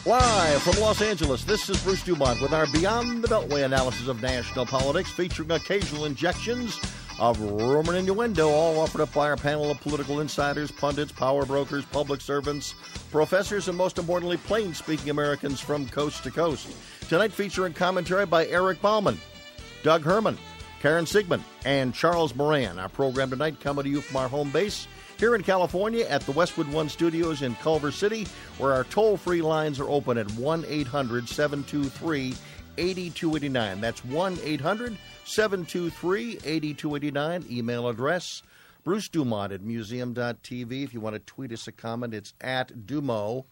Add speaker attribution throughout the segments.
Speaker 1: Live from Los Angeles, this is Bruce Dumont with our Beyond the Beltway analysis of national politics, featuring occasional injections of rumor and innuendo, all offered up by our panel of political insiders, pundits, power brokers, public servants, professors, and most importantly, plain-speaking Americans from coast to coast. Tonight featuring commentary by Eric Bauman, Doug Herman, Karen Sigmund, and Charles Moran. Our program tonight coming to you from our home base here in California at the Westwood One Studios in Culver City, where our toll-free lines are open at 1-800-723-8289. That's 1-800-723-8289. Email address, brucedumont@museum.tv. If you want to tweet us a comment, it's @Dumo,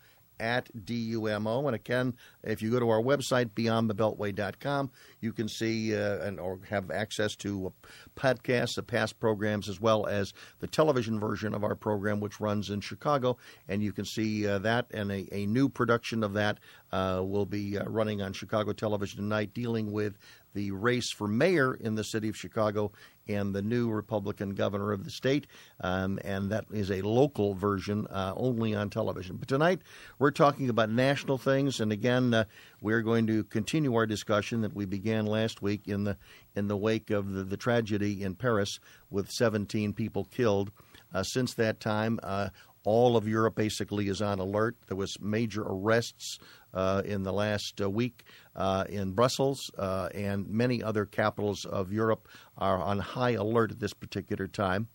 Speaker 1: @DUMO. And again, if you go to our website, beyondthebeltway.com, you can see or have access to podcasts of past programs, as well as the television version of our program, which runs in Chicago. And you can see that, and a new production of that will be running on Chicago television tonight, dealing with the race for mayor in the city of Chicago and the new Republican governor of the state, and that is a local version only on television. But tonight we're talking about national things, and again, we're going to continue our discussion that we began last week in the wake of the tragedy in Paris with 17 people killed. Since that time, all of Europe basically is on alert. There was major arrests in the last week in Brussels, and many other capitals of Europe are on high alert at this particular time.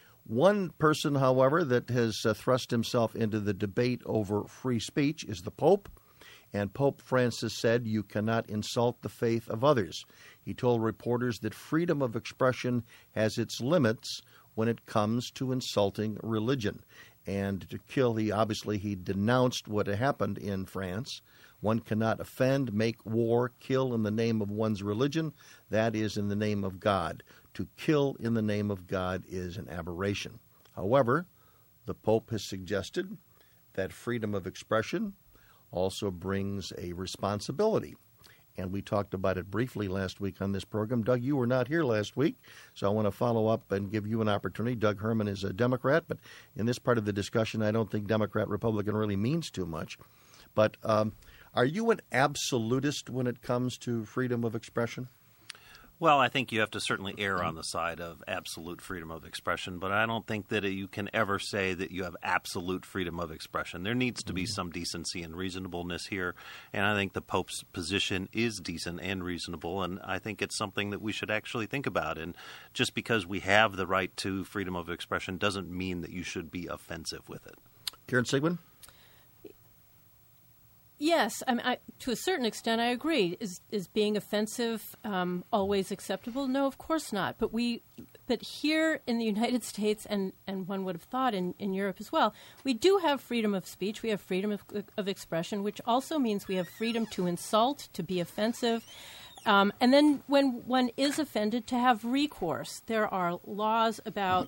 Speaker 1: One person, however, that has thrust himself into the debate over free speech is the Pope. And Pope Francis said, "You cannot insult the faith of others." He told reporters that freedom of expression has its limits when it comes to insulting religion. And to kill, he denounced what had happened in France. One cannot offend, make war, kill in the name of one's religion. That is in the name of God. To kill in the name of God is an aberration. However, the Pope has suggested that freedom of expression also brings a responsibility. And we talked about it briefly last week on this program. Doug, you were not here last week, so I want to follow up and give you an opportunity. Doug Herman is a Democrat, but in this part of the discussion, I don't think Democrat, Republican really means too much. But are you an absolutist when it comes to freedom of expression?
Speaker 2: Well, I think you have to certainly err on the side of absolute freedom of expression, but I don't think that you can ever say that you have absolute freedom of expression. There needs to be some decency and reasonableness here, and I think the Pope's position is decent and reasonable, and I think it's something that we should actually think about. And just because we have the right to freedom of expression doesn't mean that you should be offensive with it.
Speaker 1: Karen Sigmund?
Speaker 3: Yes, to a certain extent, I agree. Is being offensive always acceptable? No, of course not. But here in the United States, and one would have thought in Europe as well, we do have freedom of speech. We have freedom of expression, which also means we have freedom to insult, to be offensive. And then when one is offended, to have recourse. There are laws about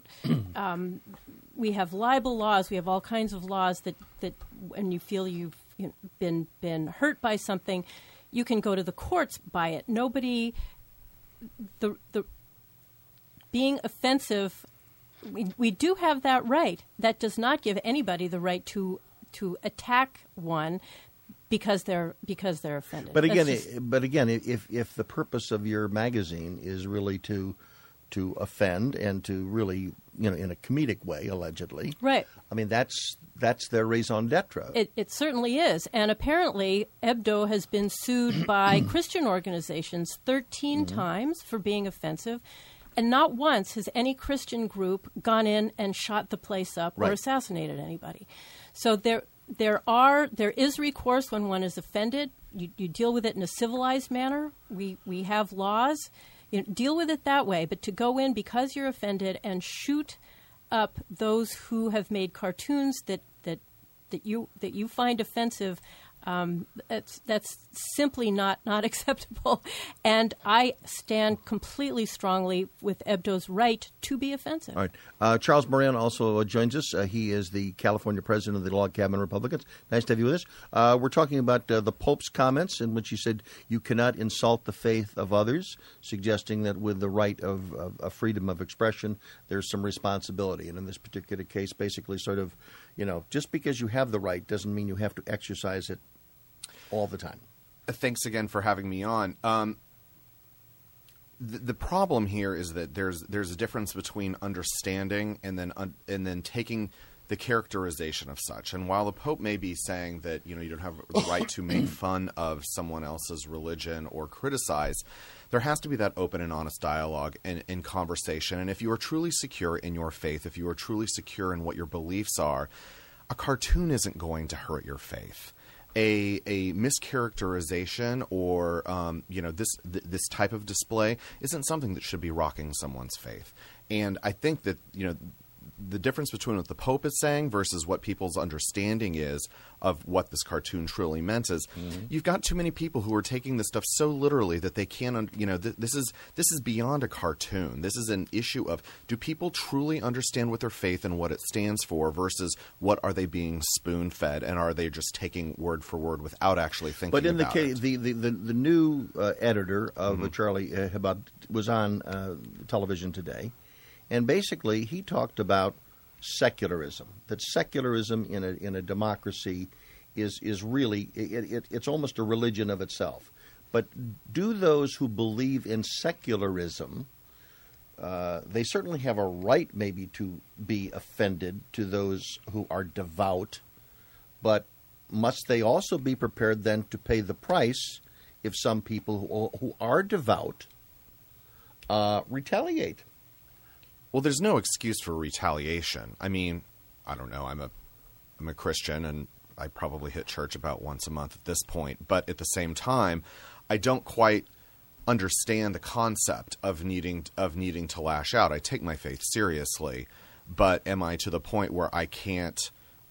Speaker 3: we have libel laws. We have all kinds of laws that when you feel you've been hurt by something, you can go to the courts by it. Nobody, the being offensive, we do have that right. That does not give anybody the right to attack one because they're offended.
Speaker 1: But again, if the purpose of your magazine is really to offend and to really, in a comedic way, allegedly,
Speaker 3: right?
Speaker 1: I mean, that's their raison d'etre.
Speaker 3: It certainly is. And apparently, Hebdo has been sued by Christian organizations 13 times for being offensive. And not once has any Christian group gone in and shot the place up or assassinated anybody. So there is recourse when one is offended. You deal with it in a civilized manner. We have laws. Deal with it that way. But to go in because you're offended and shoot up those who have made cartoons that you find offensive, that's simply not acceptable. And I stand completely strongly with Hebdo's right to be offensive.
Speaker 1: All right. Charles Moran also joins us. He is the California president of the Log Cabin Republicans. Nice to have you with us. We're talking about the Pope's comments in which he said you cannot insult the faith of others, suggesting that with the right of freedom of expression, there's some responsibility. And in this particular case, basically sort of, just because you have the right doesn't mean you have to exercise it all the time.
Speaker 4: Thanks again for having me on. The problem here is that there's a difference between understanding and then taking the characterization of such. And while the Pope may be saying that you don't have the right to make fun of someone else's religion or criticize, there has to be that open and honest dialogue and conversation. And if you are truly secure in your faith, if you are truly secure in what your beliefs are, a cartoon isn't going to hurt your faith. A mischaracterization or this type of display isn't something that should be rocking someone's faith. And I think that the difference between what the Pope is saying versus what people's understanding is of what this cartoon truly meant is you've got too many people who are taking this stuff so literally that they can't, this is beyond a cartoon. This is an issue of, do people truly understand what their faith and what it stands for versus what are they being spoon-fed, and are they just taking word for word without actually thinking about it?
Speaker 1: But in the case, the new editor of Charlie Hebdo was on television today. And basically, he talked about secularism. That secularism in a democracy is really it's almost a religion of itself. But do those who believe in secularism, they certainly have a right maybe to be offended to those who are devout, but must they also be prepared then to pay the price if some people who are devout retaliate?
Speaker 4: Well, there's no excuse for retaliation. I mean, I don't know. I'm a Christian, and I probably hit church about once a month at this point. But at the same time, I don't quite understand the concept of needing to lash out. I take my faith seriously, but am I to the point where I can't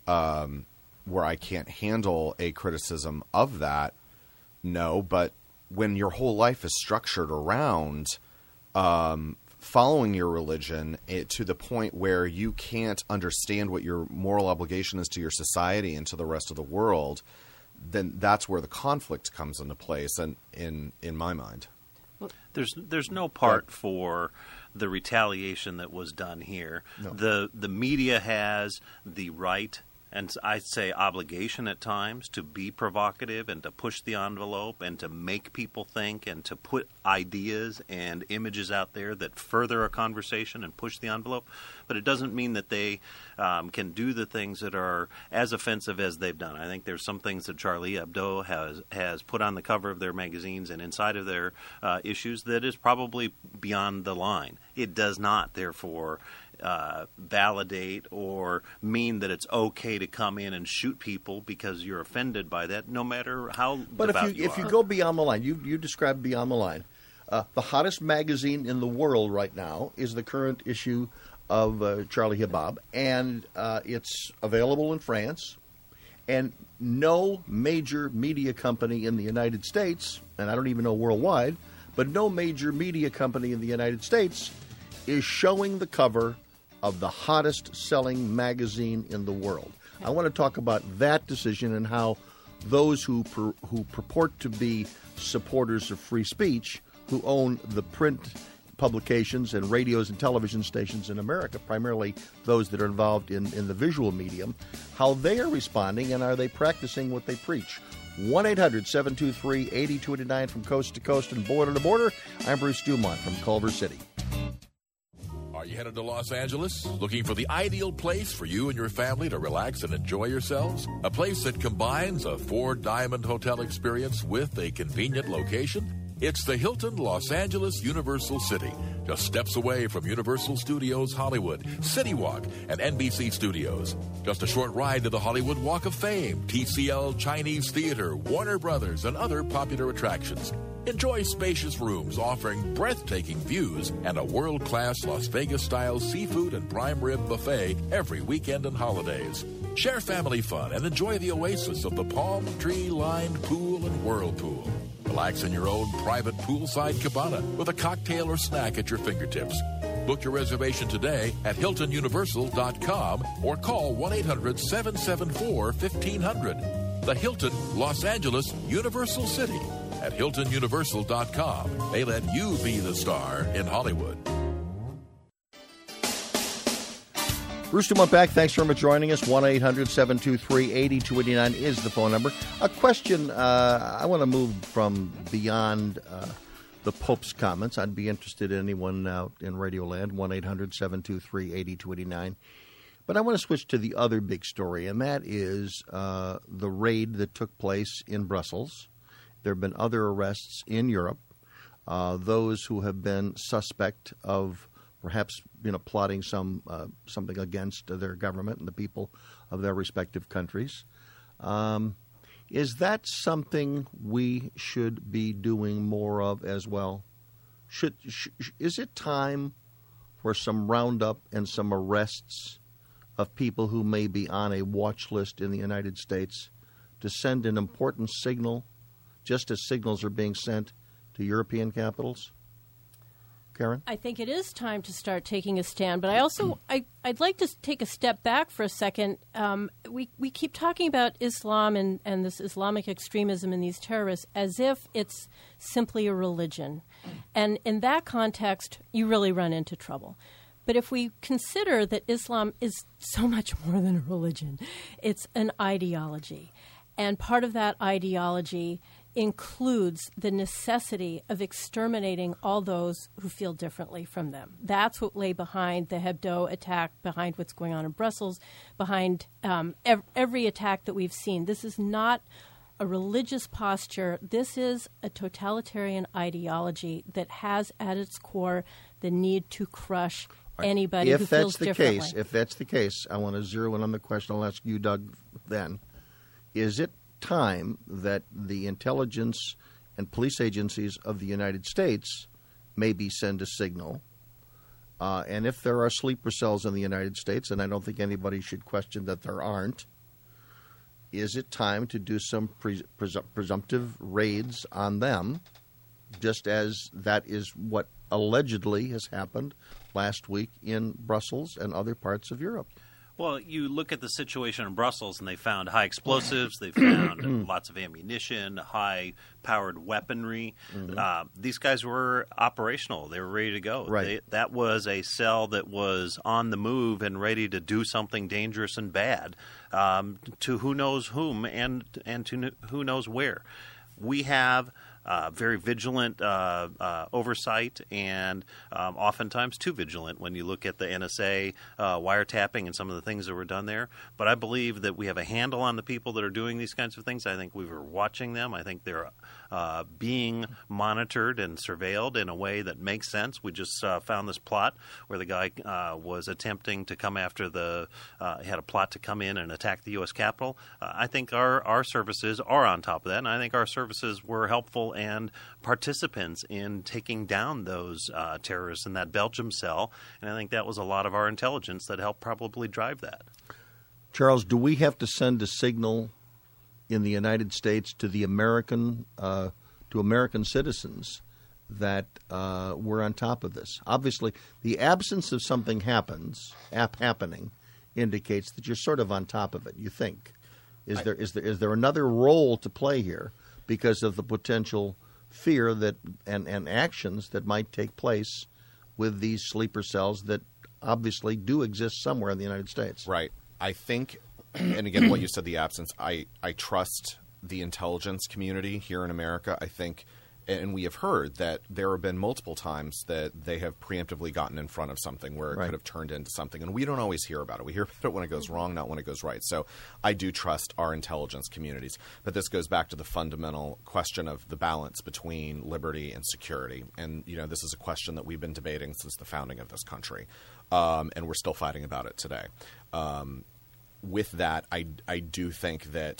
Speaker 4: handle a criticism of that? No. But when your whole life is structured around following your religion to the point where you can't understand what your moral obligation is to your society and to the rest of the world, then that's where the conflict comes into place, and in my mind.
Speaker 2: There's no part for the retaliation that was done here. No. The media has the right, and I'd say obligation at times, to be provocative and to push the envelope and to make people think and to put ideas and images out there that further a conversation and push the envelope. But it doesn't mean that they can do the things that are as offensive as they've done. I think there's some things that Charlie Hebdo has put on the cover of their magazines and inside of their issues that is probably beyond the line. It does not, therefore, validate or mean that it's okay to come in and shoot people because you're offended by that, no matter how devout you are.
Speaker 1: If you go beyond the line, you describe beyond the line. The hottest magazine in the world right now is the current issue of Charlie Hebdo, and it's available in France. And no major media company in the United States, and I don't even know worldwide, but no major media company in the United States is showing the cover of the hottest selling magazine in the world. I want to talk about that decision and how those who purport to be supporters of free speech, who own the print publications and radios and television stations in America, primarily those that are involved in the visual medium, how they are responding, and are they practicing what they preach. 1-800-723-8289 from coast to coast and border to border. I'm Bruce Dumont from Culver City.
Speaker 5: Are you headed to Los Angeles? Looking for the ideal place for you and your family to relax and enjoy yourselves? A place that combines a four-diamond hotel experience with a convenient location? It's the Hilton Los Angeles Universal City, just steps away from Universal Studios Hollywood, City Walk, and NBC Studios. Just a short ride to the Hollywood Walk of Fame, TCL Chinese Theater, Warner Brothers, and other popular attractions. Enjoy spacious rooms offering breathtaking views and a world-class Las Vegas-style seafood and prime rib buffet every weekend and holidays. Share family fun and enjoy the oasis of the palm tree-lined pool and whirlpool. Relax in your own private poolside cabana with a cocktail or snack at your fingertips. Book your reservation today at HiltonUniversal.com or call 1-800-774-1500. The Hilton Los Angeles Universal City. At HiltonUniversal.com, they let you be the star in Hollywood.
Speaker 1: Bruce Dumont back. Thanks very much for joining us. 1-800-723-8289 is the phone number. A question, I want to move from beyond the Pope's comments. I'd be interested in anyone out in Radio Land, 1-800-723-8289. But I want to switch to the other big story, and that is the raid that took place in Brussels. There have been other arrests in Europe. Those who have been suspect of perhaps plotting something against their government and the people of their respective countries. Is that something we should be doing more of as well? Is it time for some roundup and some arrests of people who may be on a watch list in the United States to send an important signal, just as signals are being sent to European capitals? Karen?
Speaker 3: I think it is time to start taking a stand, but I also I'd like to take a step back for a second. We keep talking about Islam and this Islamic extremism and these terrorists as if it's simply a religion. And in that context, you really run into trouble. But if we consider that Islam is so much more than a religion, it's an ideology. And part of that ideology includes the necessity of exterminating all those who feel differently from them. That's what lay behind the Hebdo attack, behind what's going on in Brussels, behind every attack that we've seen. This is not a religious posture. This is a totalitarian ideology that has at its core the need to crush anybody who feels differently.
Speaker 1: If that's the case, I want to zero in on the question. I'll ask you, Doug, then. Is it time that the intelligence and police agencies of the United States maybe send a signal? And if there are sleeper cells in the United States, and I don't think anybody should question that there aren't, is it time to do some presumptive raids on them, just as that is what allegedly has happened last week in Brussels and other parts of Europe?
Speaker 2: Well, you look at the situation in Brussels, and they found high explosives. They found lots of ammunition, high-powered weaponry. These guys were operational. They were ready to go.
Speaker 1: Right.
Speaker 2: That was a cell that was on the move and ready to do something dangerous and bad to who knows whom and to who knows where. We have very vigilant oversight, and oftentimes too vigilant when you look at the NSA wiretapping and some of the things that were done there. But I believe that we have a handle on the people that are doing these kinds of things. I think we were watching them. I think they're being monitored and surveilled in a way that makes sense. We just found this plot where the guy was attempting to come after had a plot to come in and attack the U.S. Capitol. I think our services are on top of that, and I think our services were helpful and participants in taking down those terrorists in that Belgium cell. And I think that was a lot of our intelligence that helped probably drive that.
Speaker 1: Charles, do we have to send a signal in the United States to the American citizens that we're on top of this? Obviously, the absence of something happening indicates that you're sort of on top of it, you think. Is there another role to play here because of the potential fear that and actions that might take place with these sleeper cells that obviously do exist somewhere in the United States?
Speaker 4: Right. I think, and again, what you said, the absence, I trust the intelligence community here in America. I think, and we have heard that there have been multiple times that they have preemptively gotten in front of something where it could have turned into something. And we don't always hear about it. We hear about it when it goes wrong, not when it goes right. So I do trust our intelligence communities. But this goes back to the fundamental question of the balance between liberty and security. And, this is a question that we've been debating since the founding of this country. And we're still fighting about it today. With that, I do think that,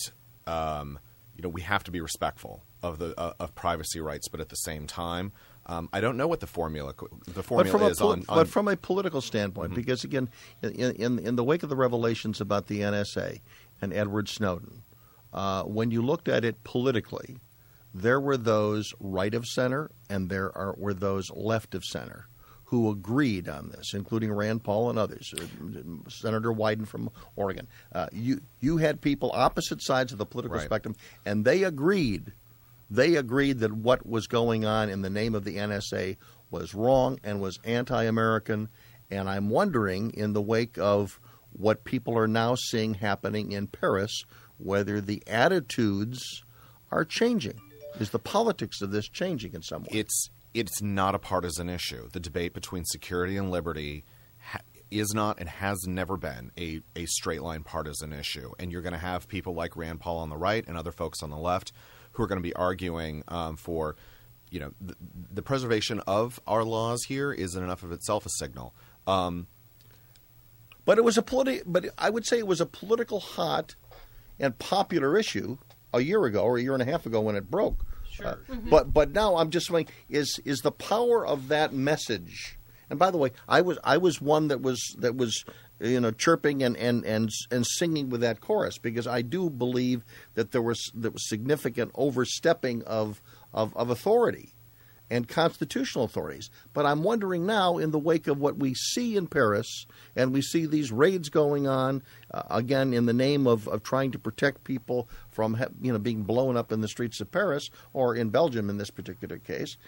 Speaker 4: we have to be respectful of privacy rights, but at the same time, I don't know what the formula is
Speaker 1: But from a political standpoint, because again, in the wake of the revelations about the NSA and Edward Snowden, when you looked at it politically, there were those right of center and were those left of center who agreed on this, including Rand Paul and others, Senator Wyden from Oregon. You had people opposite sides of the political spectrum, and they agreed. They agreed that what was going on in the name of the NSA was wrong and was anti-American. And I'm wondering, in the wake of what people are now seeing happening in Paris, whether the attitudes are changing. Is the politics of this changing in some way?
Speaker 4: It's not a partisan issue. The debate between security and liberty is not and has never been a straight line partisan issue. And you're going to have people like Rand Paul on the right and other folks on the left who are going to be arguing for, the preservation of our laws here is in enough of itself a signal.
Speaker 1: But it was but I would say it was a political hot and popular issue a year ago or a year and a half ago when it broke.
Speaker 2: Sure.
Speaker 1: But now I'm just saying, is the power of that message? And by the way, I was one that was chirping and singing with that chorus, because I do believe that there was significant overstepping of authority and constitutional authorities. But I'm wondering now, in the wake of what we see in Paris, and we see these raids going on, again, in the name of trying to protect people from being blown up in the streets of Paris, or in Belgium in this particular case,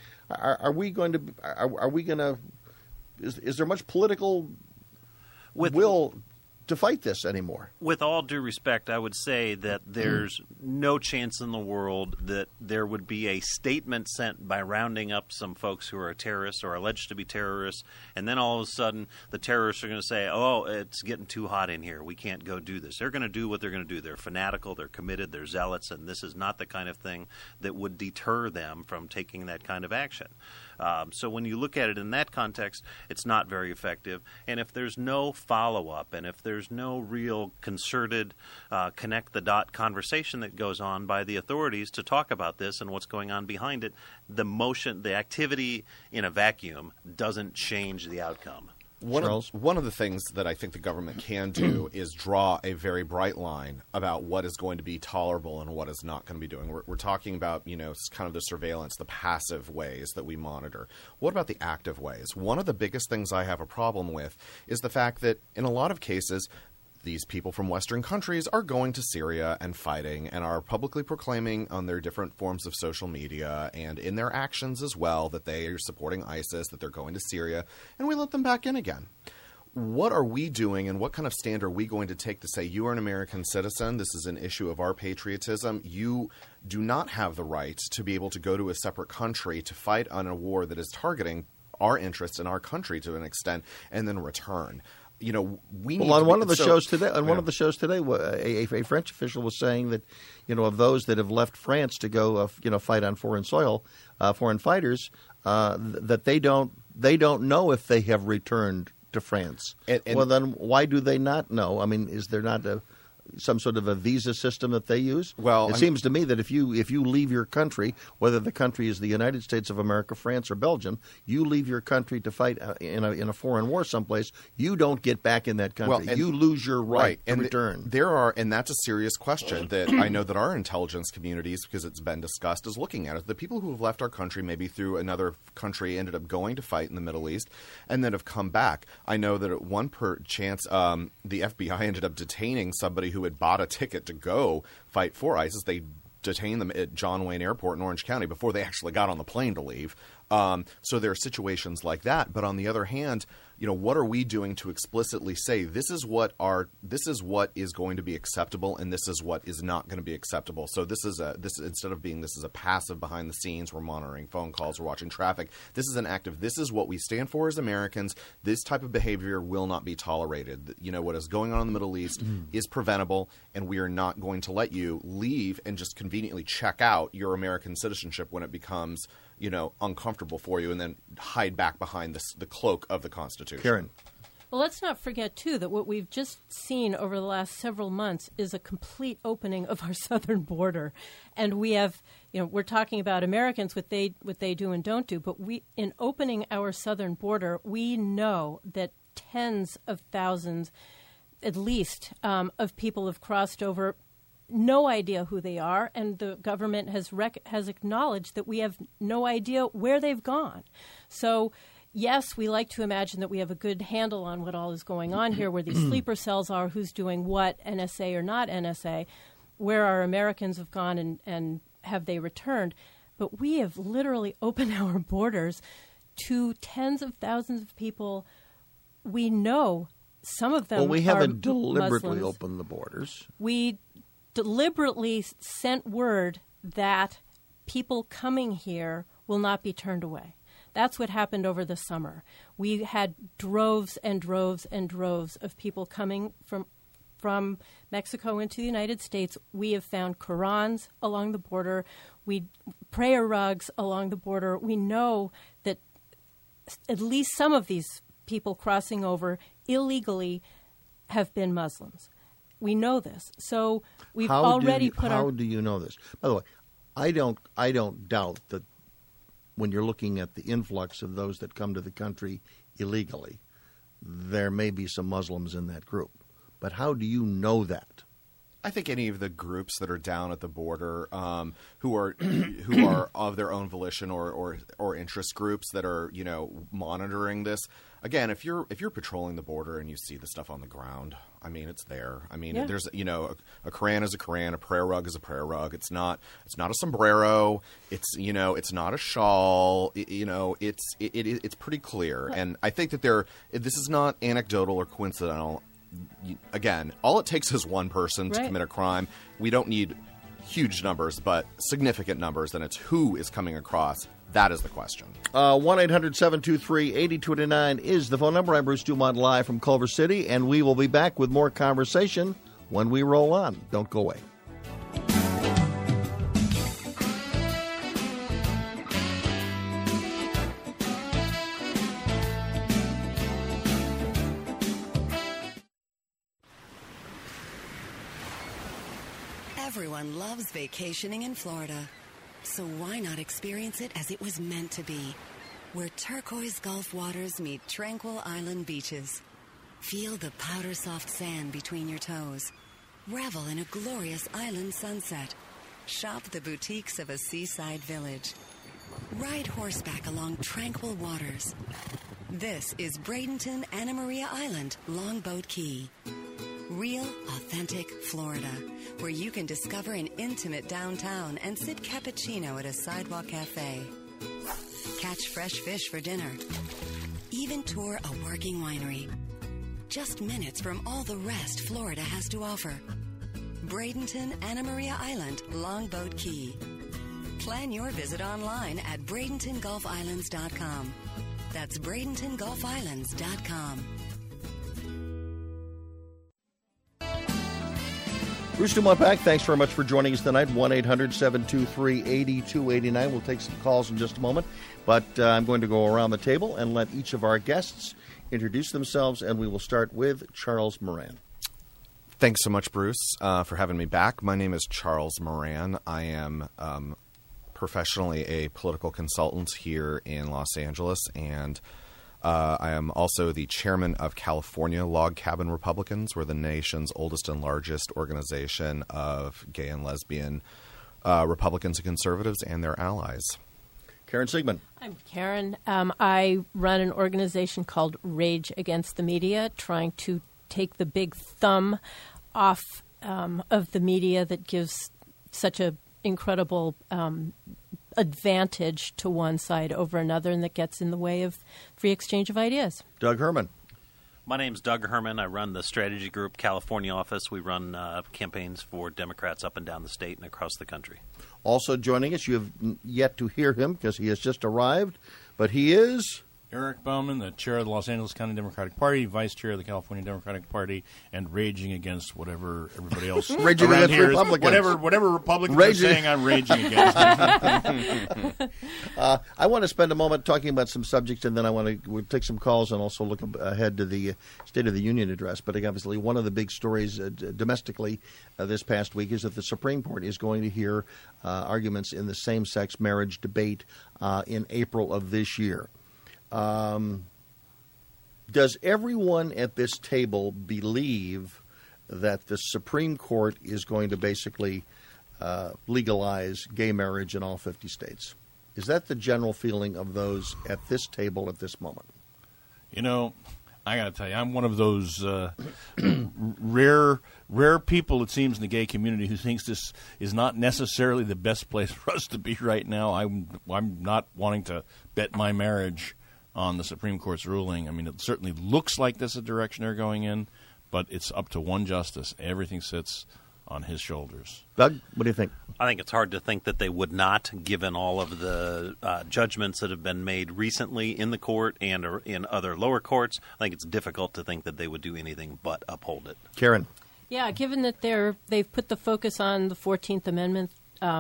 Speaker 1: is there much political will to fight this anymore?
Speaker 2: With all due respect, I would say that there's no chance in the world that there would be a statement sent by rounding up some folks who are terrorists or alleged to be terrorists, and then all of a sudden the terrorists are going to say, oh, it's getting too hot in here, we can't go do this. They're going to do what they're going to do. They're fanatical, they're committed, they're zealots, and this is not the kind of thing that would deter them from taking that kind of action. So when you look at it in that context, it's not very effective. And if there's no follow-up, and if there's no real concerted connect-the-dot conversation that goes on by the authorities to talk about this and what's going on behind it, the activity in a vacuum doesn't change the outcome.
Speaker 4: One of the things that I think the government can do is draw a very bright line about what is going to be tolerable and what is not going to be doing. We're talking about, kind of the surveillance, the passive ways that we monitor. What about the active ways? One of the biggest things I have a problem with is the fact that in a lot of cases, these people from Western countries are going to Syria and fighting and are publicly proclaiming on their different forms of social media and in their actions as well that they are supporting ISIS, that they're going to Syria, and we let them back in again. What are we doing, and what kind of stand are we going to take to say, you are an American citizen, this is an issue of our patriotism, you do not have the right to be able to go to a separate country to fight on a war that is targeting our interests in our country to an extent, and then return.
Speaker 1: On one of the shows today, a French official was saying that, of those that have left France to go, fight on foreign soil, foreign fighters, that they don't know if they have returned to France. Well, then why do they not know? I mean, is there not some sort of a visa system that they use?
Speaker 4: Well,
Speaker 1: it seems to me that if you leave your country, whether the country is the United States of America, France, or Belgium, you leave your country to fight in a foreign war someplace, you don't get back in that country.
Speaker 4: Well,
Speaker 1: you lose your right to return.
Speaker 4: And that's a serious question that I know that our intelligence communities, because it's been discussed, is looking at it. The people who have left our country, maybe through another country, ended up going to fight in the Middle East, and then have come back. I know that at one chance, the FBI ended up detaining somebody who had bought a ticket to go fight for ISIS. They detained them at John Wayne Airport in Orange County before they actually got on the plane to leave. So there are situations like that. But on the other hand, what are we doing to explicitly say this is what is going to be acceptable and this is what is not going to be acceptable? So instead of being a passive behind the scenes, we're monitoring phone calls, we're watching traffic. This is an active. This is what we stand for as Americans. This type of behavior will not be tolerated. What is going on in the Middle East is preventable, and we are not going to let you leave and just conveniently check out your American citizenship when it becomes uncomfortable for you, and then hide back behind the cloak of the Constitution.
Speaker 1: Karen.
Speaker 3: Well, let's not forget, too, that what we've just seen over the last several months is a complete opening of our southern border. And we have, we're talking about Americans, what they do and don't do, but in opening our southern border, we know that tens of thousands, at least, of people have crossed over. No idea who they are, and the government has acknowledged that we have no idea where they've gone. So, yes, we like to imagine that we have a good handle on what all is going on here, where these sleeper cells are, who's doing what, NSA or not NSA, where our Americans have gone and have they returned. But we have literally opened our borders to tens of thousands of people we know some of them
Speaker 1: Well, we haven't
Speaker 3: are
Speaker 1: deliberately
Speaker 3: Muslims.
Speaker 1: opened the borders.
Speaker 3: We deliberately sent word that people coming here will not be turned away. That's what happened over the summer. We had droves and droves and droves of people coming from Mexico into the United States. We have found Qurans along the border. Prayer rugs along the border. We know that at least some of these people crossing over illegally have been Muslims. We know this. So we've already put our...
Speaker 1: How do you know this? By the way, I don't doubt that when you're looking at the influx of those that come to the country illegally, there may be some Muslims in that group. But how do you know that?
Speaker 4: I think any of the groups that are down at the border, who are of their own volition or interest groups that are monitoring this. Again, if you're patrolling the border and you see the stuff on the ground, I mean, it's there. I mean, there's a Quran is a Quran, a prayer rug is a prayer rug. It's not a sombrero. It's not a shawl. It's pretty clear. And I think that this is not anecdotal or coincidental. Again, all it takes is one person to commit a crime. We don't need huge numbers, but significant numbers, and it's who is coming across. That is the question.
Speaker 1: 1-800-723-8289 is the phone number. I'm Bruce Dumont, live from Culver City, and we will be back with more conversation when we roll on. Don't go away.
Speaker 6: Everyone loves vacationing in Florida. So why not experience it as it was meant to be? Where turquoise Gulf waters meet tranquil island beaches. Feel the powder-soft sand between your toes. Revel in a glorious island sunset. Shop the boutiques of a seaside village. Ride horseback along tranquil waters. This is Bradenton Anna Maria Island, Longboat Key. Real, authentic Florida, where you can discover an intimate downtown and sip cappuccino at a sidewalk cafe. Catch fresh fish for dinner. Even tour a working winery. Just minutes from all the rest Florida has to offer. Bradenton Anna Maria Island, Longboat Key. Plan your visit online at BradentonGulfIslands.com. That's BradentonGulfIslands.com.
Speaker 1: Bruce Dumont back. Thanks very much for joining us tonight. 1-800-723-8289. We'll take some calls in just a moment. But I'm going to go around the table and let each of our guests introduce themselves, and we will start with Charles Moran.
Speaker 4: Thanks so much, Bruce, for having me back. My name is Charles Moran. I am professionally a political consultant here in Los Angeles, and I am also the chairman of California Log Cabin Republicans. We're the nation's oldest and largest organization of gay and lesbian Republicans and conservatives and their allies.
Speaker 1: Karen Siegman.
Speaker 3: I'm Karen. I run an organization called Rage Against the Media, trying to take the big thumb off of the media that gives such an incredible advantage to one side over another, and that gets in the way of free exchange of ideas.
Speaker 1: Doug Herman.
Speaker 2: My name's Doug Herman. I run the Strategy Group California office. We run campaigns for Democrats up and down the state and across the country.
Speaker 1: Also joining us, you have yet to hear him because he has just arrived, but he is...
Speaker 7: Eric Bauman, the chair of the Los Angeles County Democratic Party, vice chair of the California Democratic Party, and raging against whatever everybody else
Speaker 1: raging
Speaker 7: around
Speaker 1: against
Speaker 7: here
Speaker 1: Republicans.
Speaker 7: Whatever Republicans are saying, I'm raging against.
Speaker 1: I want to spend a moment talking about some subjects, and then we'll take some calls and also look ahead to the State of the Union address. But obviously, one of the big stories domestically this past week is that the Supreme Court is going to hear arguments in the same-sex marriage debate in April of this year. Does everyone at this table believe that the Supreme Court is going to basically legalize gay marriage in all 50 states? Is that the general feeling of those at this table at this moment?
Speaker 7: You know, I got to tell you, I'm one of those rare people, it seems, in the gay community who thinks this is not necessarily the best place for us to be right now. I'm not wanting to bet my marriage on the Supreme Court's ruling. I mean, it certainly looks like this is the direction they're going in, but it's up to one justice. Everything sits on his shoulders.
Speaker 1: Doug, what do you think?
Speaker 2: I think it's hard to think that they would not, given all of the judgments that have been made recently in the court and in other lower courts. I think it's difficult to think that they would do anything but uphold it.
Speaker 1: Karen?
Speaker 3: Yeah, given that they've put the focus on the 14th Amendment,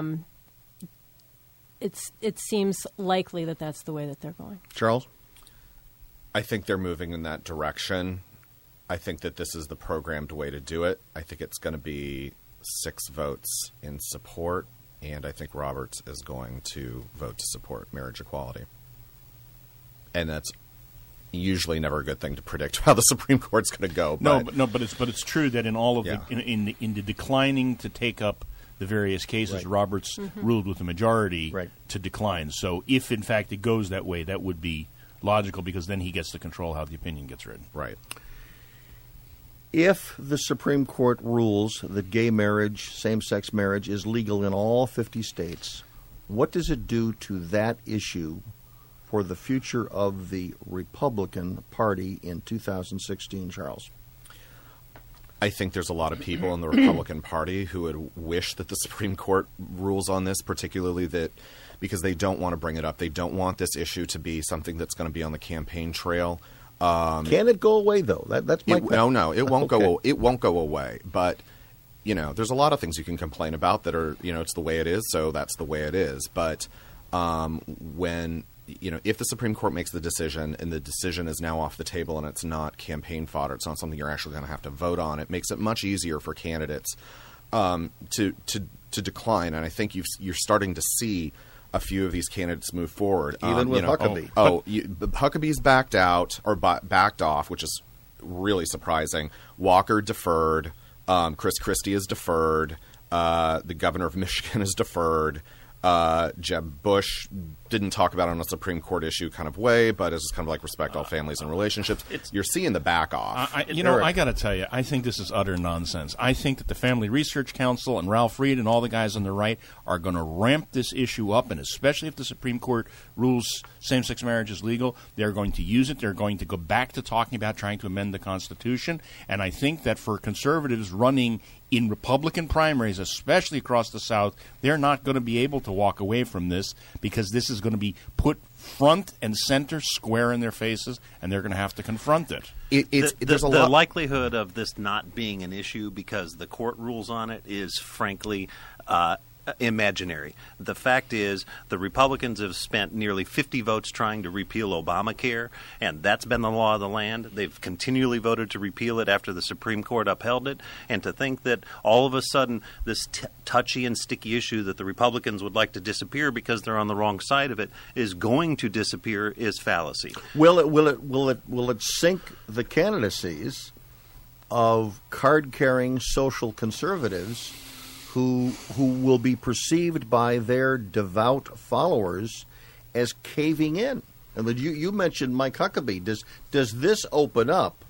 Speaker 3: it seems likely that that's the way that they're going.
Speaker 1: Charles?
Speaker 4: I think they're moving in that direction. I think that this is the programmed way to do it. I think it's going to be 6 votes in support, and I think Roberts is going to vote to support marriage equality. And that's usually never a good thing to predict how the Supreme Court's going to go.
Speaker 7: But it's true that in all of
Speaker 4: Yeah.
Speaker 7: in the declining to take up the various cases, Roberts ruled with a majority to decline. So if in fact it goes that way, that would be logical, because then he gets to control how the opinion gets written.
Speaker 4: Right.
Speaker 1: If the Supreme Court rules that gay marriage, same-sex marriage, is legal in all 50 states, what does it do to that issue for the future of the Republican Party in 2016, Charles?
Speaker 4: I think there's a lot of people in the Republican Party who would wish that the Supreme Court rules on this, particularly that because they don't want to bring it up. They don't want this issue to be something that's going to be on the campaign trail.
Speaker 1: Can it go away, though? That's my question.
Speaker 4: No, it won't
Speaker 1: Okay.
Speaker 4: go. It won't go away. But there's a lot of things you can complain about that are it's the way it is, so that's the way it is. But when if the Supreme Court makes the decision and the decision is now off the table and it's not campaign fodder, it's not something you're actually going to have to vote on. It makes it much easier for candidates to decline, and I think you're starting to see a few of these candidates move forward.
Speaker 1: Even with Huckabee.
Speaker 4: Huckabee's backed out or backed off, which is really surprising. Walker deferred. Chris Christie is deferred. The governor of Michigan is deferred. Jeb Bush didn't talk about it on a Supreme Court issue kind of way, but it's just kind of like respect all families and relationships. You're seeing the back off.
Speaker 7: I got to tell you, I think this is utter nonsense. I think that the Family Research Council and Ralph Reed and all the guys on the right are going to ramp this issue up, and especially if the Supreme Court rules same-sex marriage is legal, they're going to use it. They're going to go back to talking about trying to amend the Constitution, and I think that for conservatives running in Republican primaries, especially across the South, they're not going to be able to walk away from this, because this is going to be put front and center, square in their faces, and they're going to have to confront it.
Speaker 2: The likelihood of this not being an issue because the court rules on it is frankly imaginary. The fact is, the Republicans have spent nearly 50 votes trying to repeal Obamacare, and that's been the law of the land. They've continually voted to repeal it after the Supreme Court upheld it, and to think that all of a sudden this touchy and sticky issue that the Republicans would like to disappear because they're on the wrong side of it is going to disappear is fallacy.
Speaker 1: Will it sink the candidacies of card-carrying social conservatives who will be perceived by their devout followers as caving in? And you mentioned Mike Huckabee. Does this open up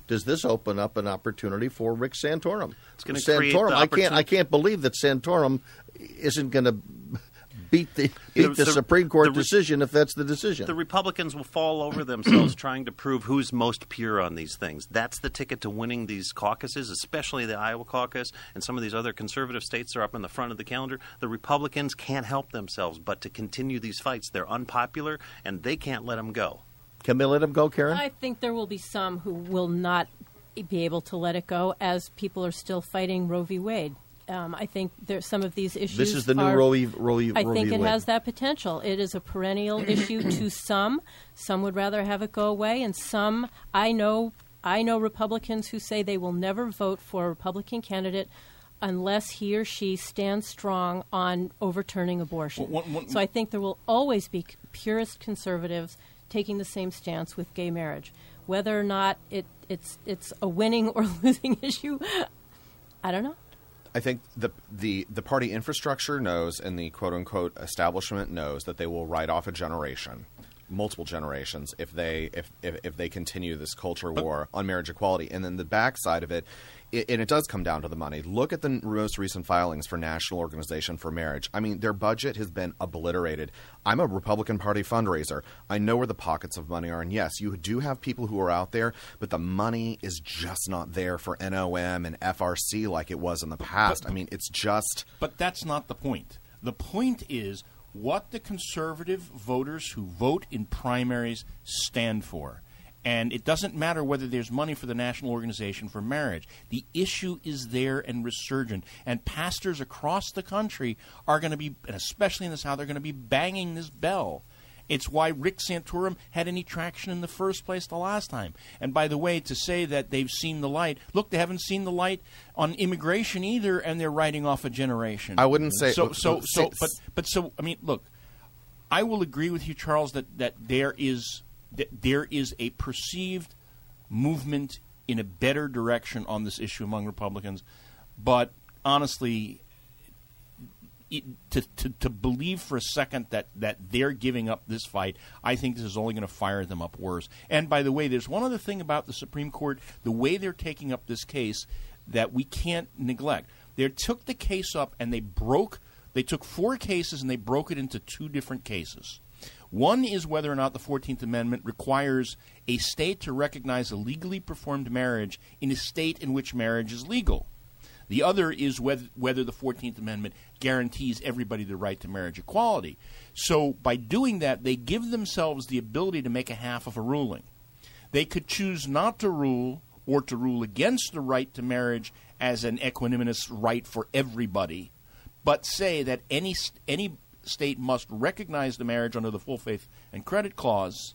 Speaker 1: an opportunity for Rick Santorum?
Speaker 2: It's going to create the opportunity.
Speaker 1: I can't believe that Santorum isn't going to beat the Supreme Court decision if that's the decision.
Speaker 2: The Republicans will fall over themselves trying to prove who's most pure on these things. That's the ticket to winning these caucuses, especially the Iowa caucus and some of these other conservative states that are up in the front of the calendar. The Republicans can't help themselves but to continue these fights. They're unpopular, and they can't let them go.
Speaker 1: Can they let them go, Karen?
Speaker 3: I think there will be some who will not be able to let it go, as people are still fighting Roe v. Wade. I think there's some of these issues.
Speaker 1: This is the new Roe v.
Speaker 3: I think it
Speaker 1: Wade.
Speaker 3: has that potential. It is a perennial issue to some. Some would rather have it go away, and some I know Republicans who say they will never vote for a Republican candidate unless he or she stands strong on overturning abortion. So I think there will always be purist conservatives taking the same stance with gay marriage. Whether or not it's a winning or losing issue, I don't know.
Speaker 4: I think the party infrastructure knows, and the quote-unquote establishment knows, that they will write off a generation multiple generations if they continue this culture war on marriage equality. And then the backside of it, and it does come down to the money. Look at the most recent filings for National Organization for Marriage. I mean, their budget has been obliterated. I'm a Republican Party fundraiser. I know where the pockets of money are. And yes, you do have people who are out there, but the money is just not there for NOM and FRC like it was in the past. I mean, it's just...
Speaker 7: But that's not the point. The point is what the conservative voters who vote in primaries stand for. And it doesn't matter whether there's money for the National Organization for Marriage. The issue is there and resurgent. And pastors across the country are going to be, and especially in the South, they're going to be banging this bell. It's why Rick Santorum had any traction in the first place the last time. And by the way, to say that they've seen the light, look, they haven't seen the light on immigration either, and they're writing off a generation.
Speaker 4: I wouldn't say...
Speaker 7: So, I mean, look, I will agree with you, Charles, that there is a perceived movement in a better direction on this issue among Republicans. But honestly, to believe for a second that they're giving up this fight, I think this is only going to fire them up worse. And by the way, there's one other thing about the Supreme Court, the way they're taking up this case, that we can't neglect. They took the case up and they took 4 cases and they broke it into 2 different cases. One is whether or not the 14th Amendment requires a state to recognize a legally performed marriage in a state in which marriage is legal. The other is whether the 14th Amendment guarantees everybody the right to marriage equality. So by doing that, they give themselves the ability to make a half of a ruling. They could choose not to rule or to rule against the right to marriage as an equanimous right for everybody, but say that any state must recognize the marriage under the full faith and credit clause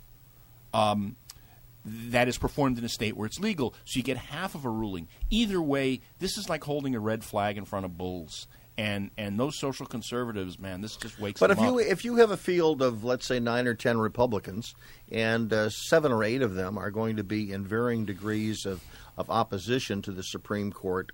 Speaker 7: that is performed in a state where it's legal. So you get half of a ruling. Either way, this is like holding a red flag in front of bulls. And those social conservatives, man, this just wakes them up.
Speaker 1: But if you have a field of, let's say, 9 or 10 Republicans, and 7 or 8 of them are going to be in varying degrees of opposition to the Supreme Court,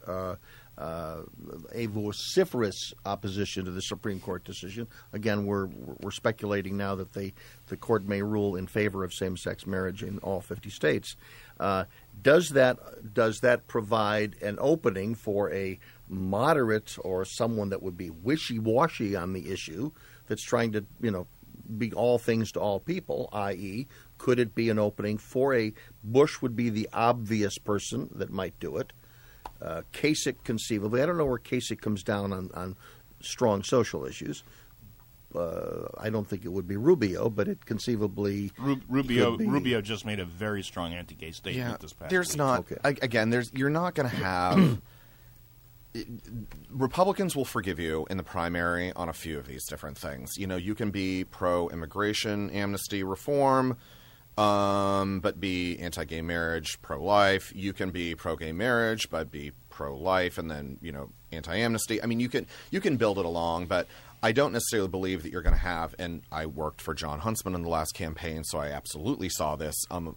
Speaker 1: a vociferous opposition to the Supreme Court decision. Again, we're speculating now that the court may rule in favor of same-sex marriage in all 50 states. Does that provide an opening for a moderate or someone that would be wishy-washy on the issue that's trying to, be all things to all people, i.e., could it be an opening for Bush would be the obvious person that might do it. Kasich conceivably. I don't know where Kasich comes down on strong social issues. I don't think it would be Rubio, but it conceivably
Speaker 7: Rubio just made a very strong anti-gay statement this past
Speaker 4: there's
Speaker 7: week.
Speaker 4: not
Speaker 1: Okay.
Speaker 4: Again, you're not going to have Republicans will forgive you in the primary on a few of these different things. You can be pro-immigration, amnesty, reform, but be anti-gay marriage, pro-life. You can be pro-gay marriage, but be pro-life, and then anti-amnesty. I mean, you can build it along, but I don't necessarily believe that you're going to have. And I worked for John Huntsman in the last campaign, so I absolutely saw this.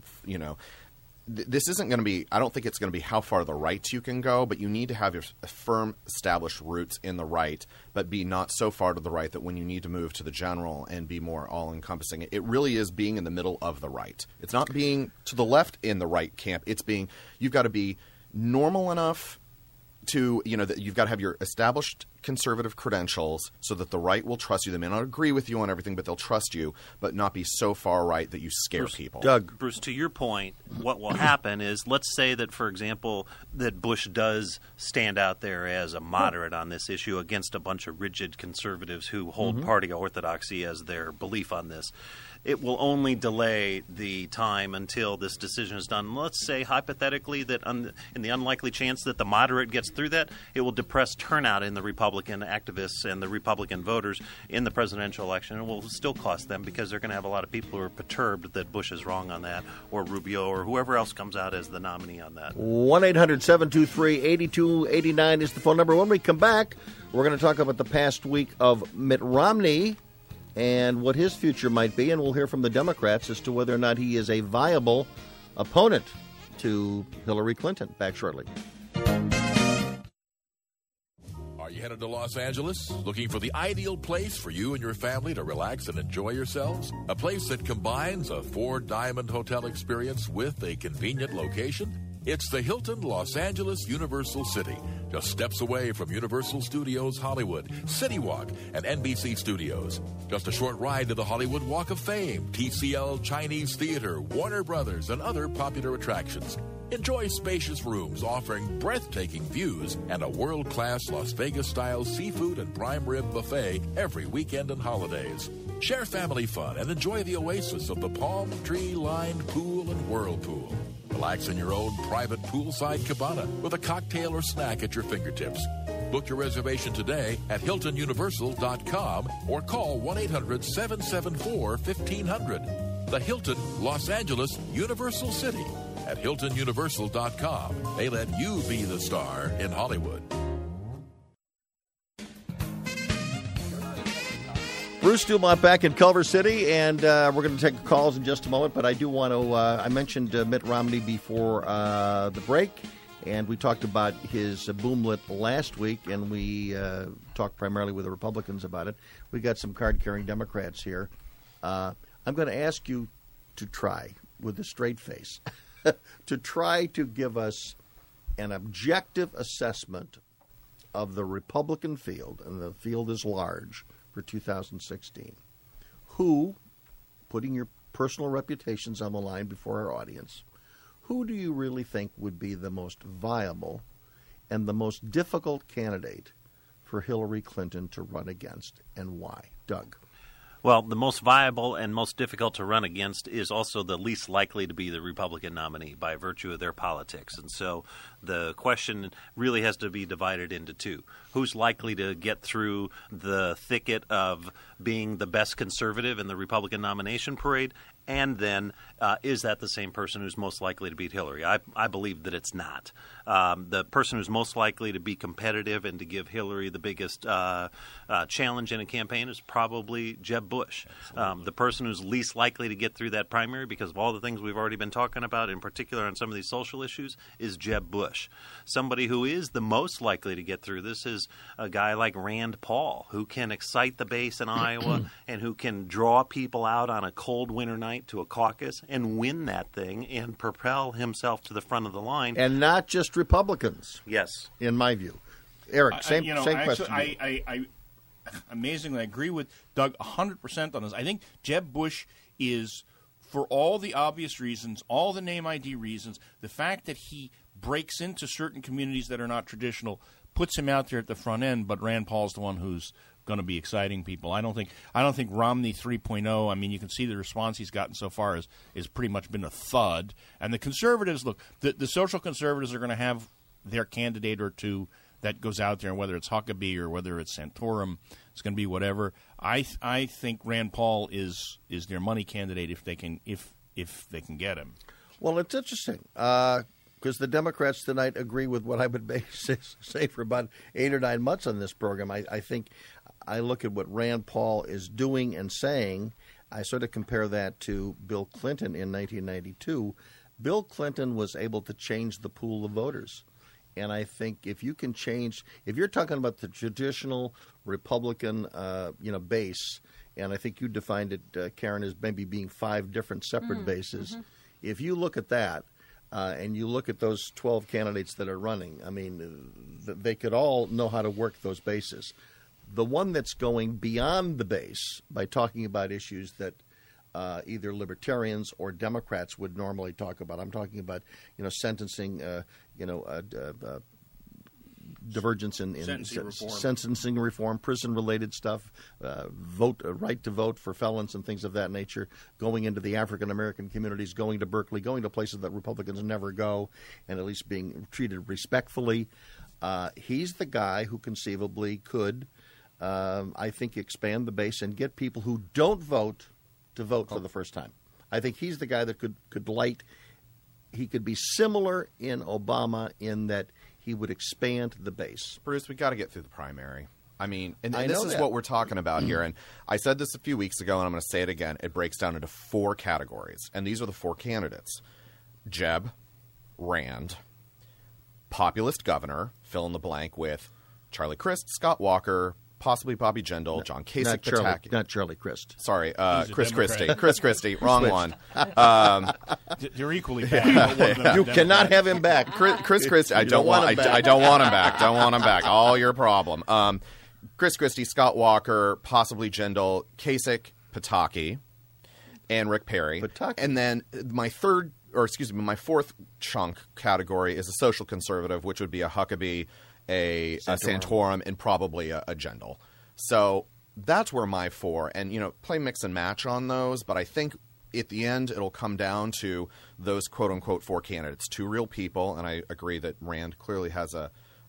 Speaker 4: This isn't going to be – I don't think it's going to be how far to the right you can go, but you need to have your firm established roots in the right, but be not so far to the right that when you need to move to the general and be more all-encompassing. It really is being in the middle of the right. It's not being to the left in the right camp. It's being – you've got to be normal enough to that you've got to have your established conservative credentials so that the right will trust you. They may not agree with you on everything, but they'll trust you, but not be so far right that you scare people.
Speaker 2: Bruce, to your point, what will happen is, let's say that, for example, that Bush does stand out there as a moderate on this issue against a bunch of rigid conservatives who hold party orthodoxy as their belief on this. It will only delay the time until this decision is done. Let's say, hypothetically, that in the unlikely chance that the moderate gets through that, it will depress turnout in the Republican activists and the Republican voters in the presidential election. It will still cost them because they're going to have a lot of people who are perturbed that Bush is wrong on that, or Rubio, or whoever else comes out as the nominee on that.
Speaker 1: 1-800-723-8289 is the phone number. When we come back, we're going to talk about the past week of Mitt Romney and what his future might be, and we'll hear from the Democrats as to whether or not he is a viable opponent to Hillary Clinton. Back shortly.
Speaker 5: Are you headed to Los Angeles? Looking for the ideal place for you and your family to relax and enjoy yourselves? A place that combines a four-diamond hotel experience with a convenient location? It's the Hilton Los Angeles Universal City, just steps away from Universal Studios Hollywood, City Walk, and NBC Studios. Just a short ride to the Hollywood Walk of Fame, TCL Chinese Theater, Warner Brothers, and other popular attractions. Enjoy spacious rooms offering breathtaking views and a world-class Las Vegas-style seafood and prime rib buffet every weekend and holidays. Share family fun and enjoy the oasis of the palm tree-lined pool and whirlpool. Relax in your own private poolside cabana with a cocktail or snack at your fingertips. Book your reservation today at HiltonUniversal.com or call 1-800-774-1500. The Hilton Los Angeles Universal City at HiltonUniversal.com. They let you be the star in Hollywood.
Speaker 1: Bruce Dumont back in Culver City, and we're going to take calls in just a moment, but I do want to, I mentioned Mitt Romney before the break, and we talked about his boomlet last week, and we talked primarily with the Republicans about it. We got some card-carrying Democrats here. I'm going to ask you to try, with a straight face, to try to give us an objective assessment of the Republican field, and the field is large, for 2016. Who, putting your personal reputations on the line before our audience, who do you really think would be the most viable and the most difficult candidate for Hillary Clinton to run against, and why? Doug.
Speaker 2: Well, the most viable and most difficult to run against is also the least likely to be the Republican nominee by virtue of their politics. And so the question really has to be divided into two. Who's likely to get through the thicket of being the best conservative in the Republican nomination parade? And then is that the same person who's most likely to beat Hillary? I believe that it's not. The person who's most likely to be competitive and to give Hillary the biggest challenge in a campaign is probably Jeb Bush. The person who's least likely to get through that primary because of all the things we've already been talking about, in particular on some of these social issues, is Jeb Bush. Somebody who is the most likely to get through this is a guy like Rand Paul, who can excite the base in Iowa and who can draw people out on a cold winter night to a caucus and win that thing and propel himself to the front of the line.
Speaker 1: And not just Republicans.
Speaker 2: Yes.
Speaker 1: In my view. Eric, same question.
Speaker 7: I amazingly agree with Doug 100% on this. I think Jeb Bush is, for all the obvious reasons, all the name ID reasons, the fact that he breaks into certain communities that are not traditional puts him out there at the front end, but Rand Paul's the one who's going to be exciting people. I don't think Romney 3.0, I mean, you can see the response he's gotten so far is pretty much been a thud. And the conservatives, look, the social conservatives are going to have their candidate or two that goes out there, and whether it's Huckabee or whether it's Santorum, it's going to be whatever. I think Rand Paul is their money candidate if they can get him.
Speaker 1: Well, it's interesting because the Democrats tonight agree with what I would say for about 8 or 9 months on this program. I think I look at what Rand Paul is doing and saying. I sort of compare that to Bill Clinton in 1992. Bill Clinton was able to change the pool of voters. And I think if you can change, if you're talking about the traditional Republican, base, and I think you defined it, Karen, as maybe being 5 different separate bases. Mm-hmm. If you look at that, and you look at those 12 candidates that are running, I mean, they could all know how to work those bases. The one that's going beyond the base by talking about issues that either libertarians or Democrats would normally talk about. I'm talking about, sentencing, divergence in sentencing reform, prison-related stuff, right to vote for felons and things of that nature, going into the African-American communities, going to Berkeley, going to places that Republicans never go, and at least being treated respectfully. He's the guy who conceivably could, I think, expand the base and get people who don't vote to vote for the first time. I think he's the guy that could light. He could be similar in Obama in that he would expand the base.
Speaker 4: Bruce, we got to get through the primary. I mean, and this is what we're talking about here. And I said this a few weeks ago, and I'm going to say it again. It breaks down into 4 categories, and these are the 4 candidates: Jeb, Rand, populist governor, fill in the blank with Charlie Crist, Scott Walker, possibly Bobby Jindal, John Kasich,
Speaker 1: not Charlie Crist.
Speaker 4: Sorry,
Speaker 7: He's a
Speaker 4: Chris
Speaker 7: Democrat.
Speaker 4: Christie. Chris Christie, wrong one.
Speaker 7: They're equally bad. One of them is
Speaker 1: You
Speaker 7: Democrat.
Speaker 1: cannot have him back.
Speaker 4: Chris Christie. I
Speaker 1: You
Speaker 4: don't want.
Speaker 1: him back.
Speaker 4: I don't want him back. Don't want him back. All your problem. Chris Christie, Scott Walker, possibly Jindal, Kasich, Pataki, and Rick Perry.
Speaker 1: Pataki.
Speaker 4: And then my fourth chunk category is a social conservative, which would be a Huckabee, a Santorum, and probably a Jindal. So that's where my four, and play mix and match on those. But I think at the end it'll come down to those quote unquote four candidates, two real people, and I agree that Rand clearly has a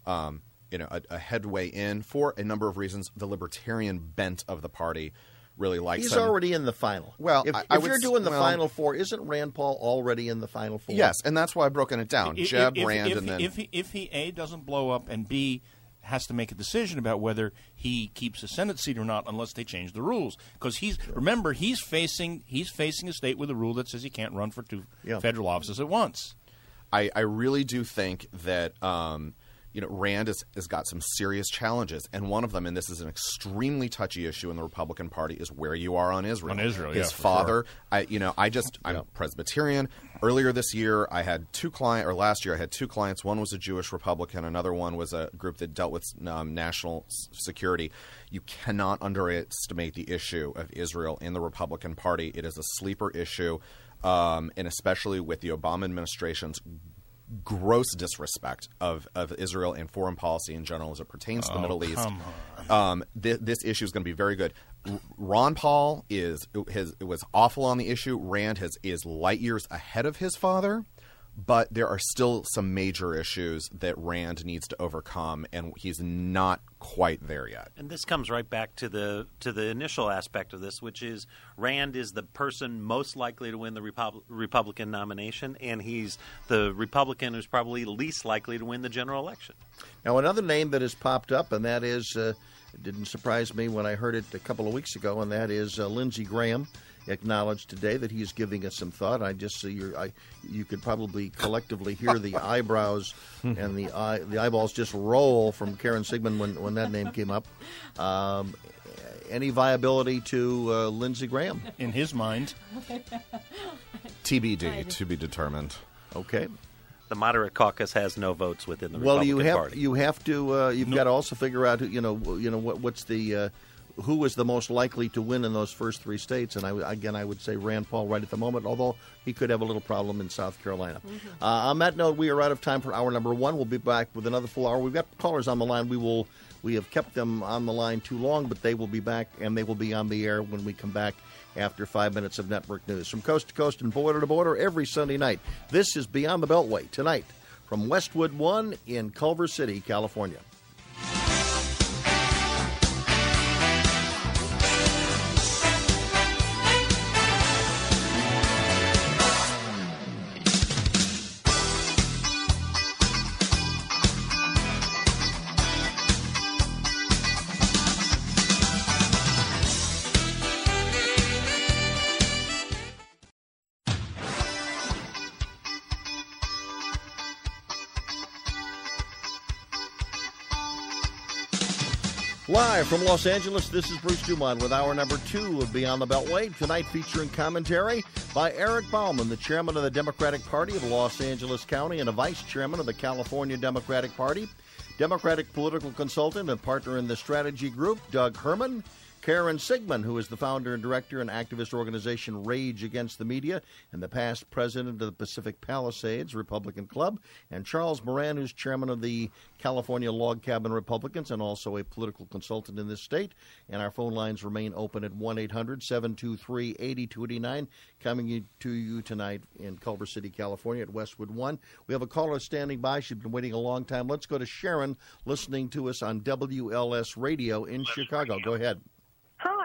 Speaker 4: headway in for a number of reasons. The libertarian bent of the party really likes
Speaker 1: He's
Speaker 4: him.
Speaker 1: already in the final.
Speaker 4: Well,
Speaker 1: if
Speaker 4: I would
Speaker 1: you're doing the
Speaker 4: well,
Speaker 1: final four, isn't Rand Paul already in the final four?
Speaker 4: Yes, and that's why I've broken it down. Jeb, Rand, and then
Speaker 7: if he A, doesn't blow up, and B, has to make a decision about whether he keeps a Senate seat or not unless they change the rules. Because he's facing a state with a rule that says he can't run for two federal offices at once.
Speaker 4: I really do think that Rand has got some serious challenges, and one of them, and this is an extremely touchy issue in the Republican Party, is where you are on Israel.
Speaker 7: On Israel,
Speaker 4: his
Speaker 7: for
Speaker 4: father.
Speaker 7: sure.
Speaker 4: I'm Presbyterian. Earlier this year, I had last year I had two clients. One was a Jewish Republican. Another one was a group that dealt with national security. You cannot underestimate the issue of Israel in the Republican Party. It is a sleeper issue, and especially with the Obama administration's gross disrespect of Israel and foreign policy in general as it pertains to the Middle East. This issue is going to be very good. Ron Paul was awful on the issue. Rand is light years ahead of his father, but there are still some major issues that Rand needs to overcome, and he's not quite there yet.
Speaker 2: And this comes right back to the initial aspect of this, which is Rand is the person most likely to win the Republican nomination, and he's the Republican who's probably least likely to win the general election.
Speaker 1: Now, another name that has popped up, and that is, it didn't surprise me when I heard it a couple of weeks ago, and that is Lindsey Graham acknowledged today that he's giving it some thought. I just see you could probably collectively hear the eyebrows and the eyeballs just roll from Karen Sigmund when that name came up. Any viability to Lindsey Graham?
Speaker 7: In his mind.
Speaker 4: TBD, to be determined.
Speaker 1: Okay.
Speaker 2: The moderate caucus has no votes within the Republican Party.
Speaker 1: You have to you've got to also figure out what's the who is the most likely to win in those first three states, and I would say Rand Paul right at the moment, although he could have a little problem in South Carolina. Mm-hmm. On that note, we are out of time for hour number one. We'll be back with another full hour. We've got callers on the line. We have kept them on the line too long, but they will be back, and they will be on the air when we come back after 5 minutes of network news. From coast to coast and border to border every Sunday night, this is Beyond the Beltway, tonight from Westwood One in Culver City, California. Live from Los Angeles, this is Bruce Dumont with hour number two of Beyond the Beltway, tonight featuring commentary by Eric Bauman, the chairman of the Democratic Party of Los Angeles County and a vice chairman of the California Democratic Party, Democratic political consultant and partner in the strategy group, Doug Herman, Karen Sigmund, who is the founder and director and activist organization Rage Against the Media and the past president of the Pacific Palisades Republican Club, and Charles Moran, who's chairman of the California Log Cabin Republicans and also a political consultant in this state. And our phone lines remain open at 1-800-723-8289, coming to you tonight in Culver City, California at Westwood One. We have a caller standing by. She's been waiting a long time. Let's go to Sharon, listening to us on WLS Radio in Chicago. Go ahead.
Speaker 8: Hi.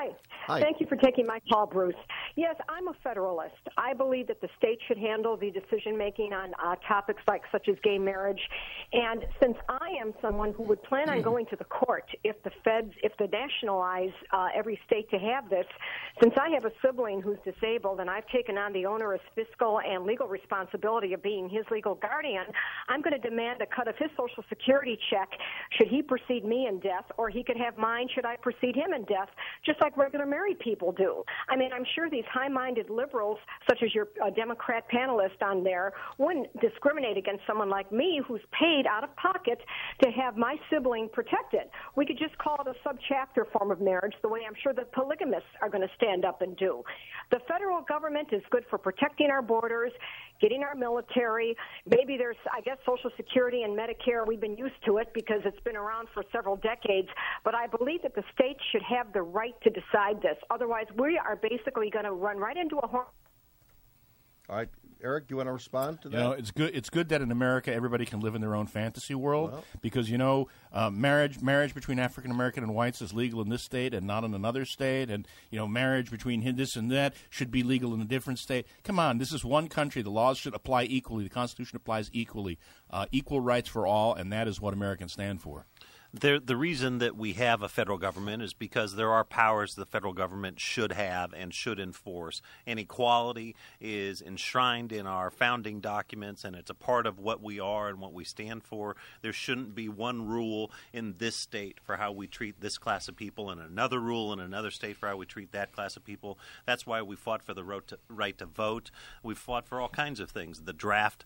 Speaker 1: Hi.
Speaker 8: Thank you for taking my call, Bruce. Yes, I'm a Federalist. I believe that the state should handle the decision-making on topics such as gay marriage. And since I am someone who would plan on going to the court if they nationalize every state to have this, since I have a sibling who's disabled and I've taken on the onerous fiscal and legal responsibility of being his legal guardian, I'm going to demand a cut of his Social Security check should he precede me in death, or he could have mine should I precede him in death, just like regular married people do. I mean, I'm sure these high-minded liberals, such as your Democrat panelist on there, wouldn't discriminate against someone like me who's paid out of pocket to have my sibling protected. We could just call it a subchapter form of marriage, the way I'm sure the polygamists are going to stand up and do. The federal government is good for protecting our borders, getting our military. Maybe there's, I guess, Social Security and Medicare. We've been used to it because it's been around for several decades. But I believe that the states should have the right to decide this. Otherwise, we are basically going to run right into a horn.
Speaker 1: All right, Eric, do you want to respond to that?
Speaker 7: You know, it's good that in America everybody can live in their own fantasy world because, you know, marriage between African American and whites is legal in this state and not in another state, and, you know, marriage between this and that should be legal in a different state. Come on, this is one country. The laws should apply equally. The Constitution applies equally. Equal rights for all, and that is what Americans stand for.
Speaker 2: The reason that we have a federal government is because there are powers the federal government should have and should enforce. And equality is enshrined in our founding documents, and it's a part of what we are and what we stand for. There shouldn't be one rule in this state for how we treat this class of people and another rule in another state for how we treat that class of people. That's why we fought for the right to vote. We fought for all kinds of things, the draft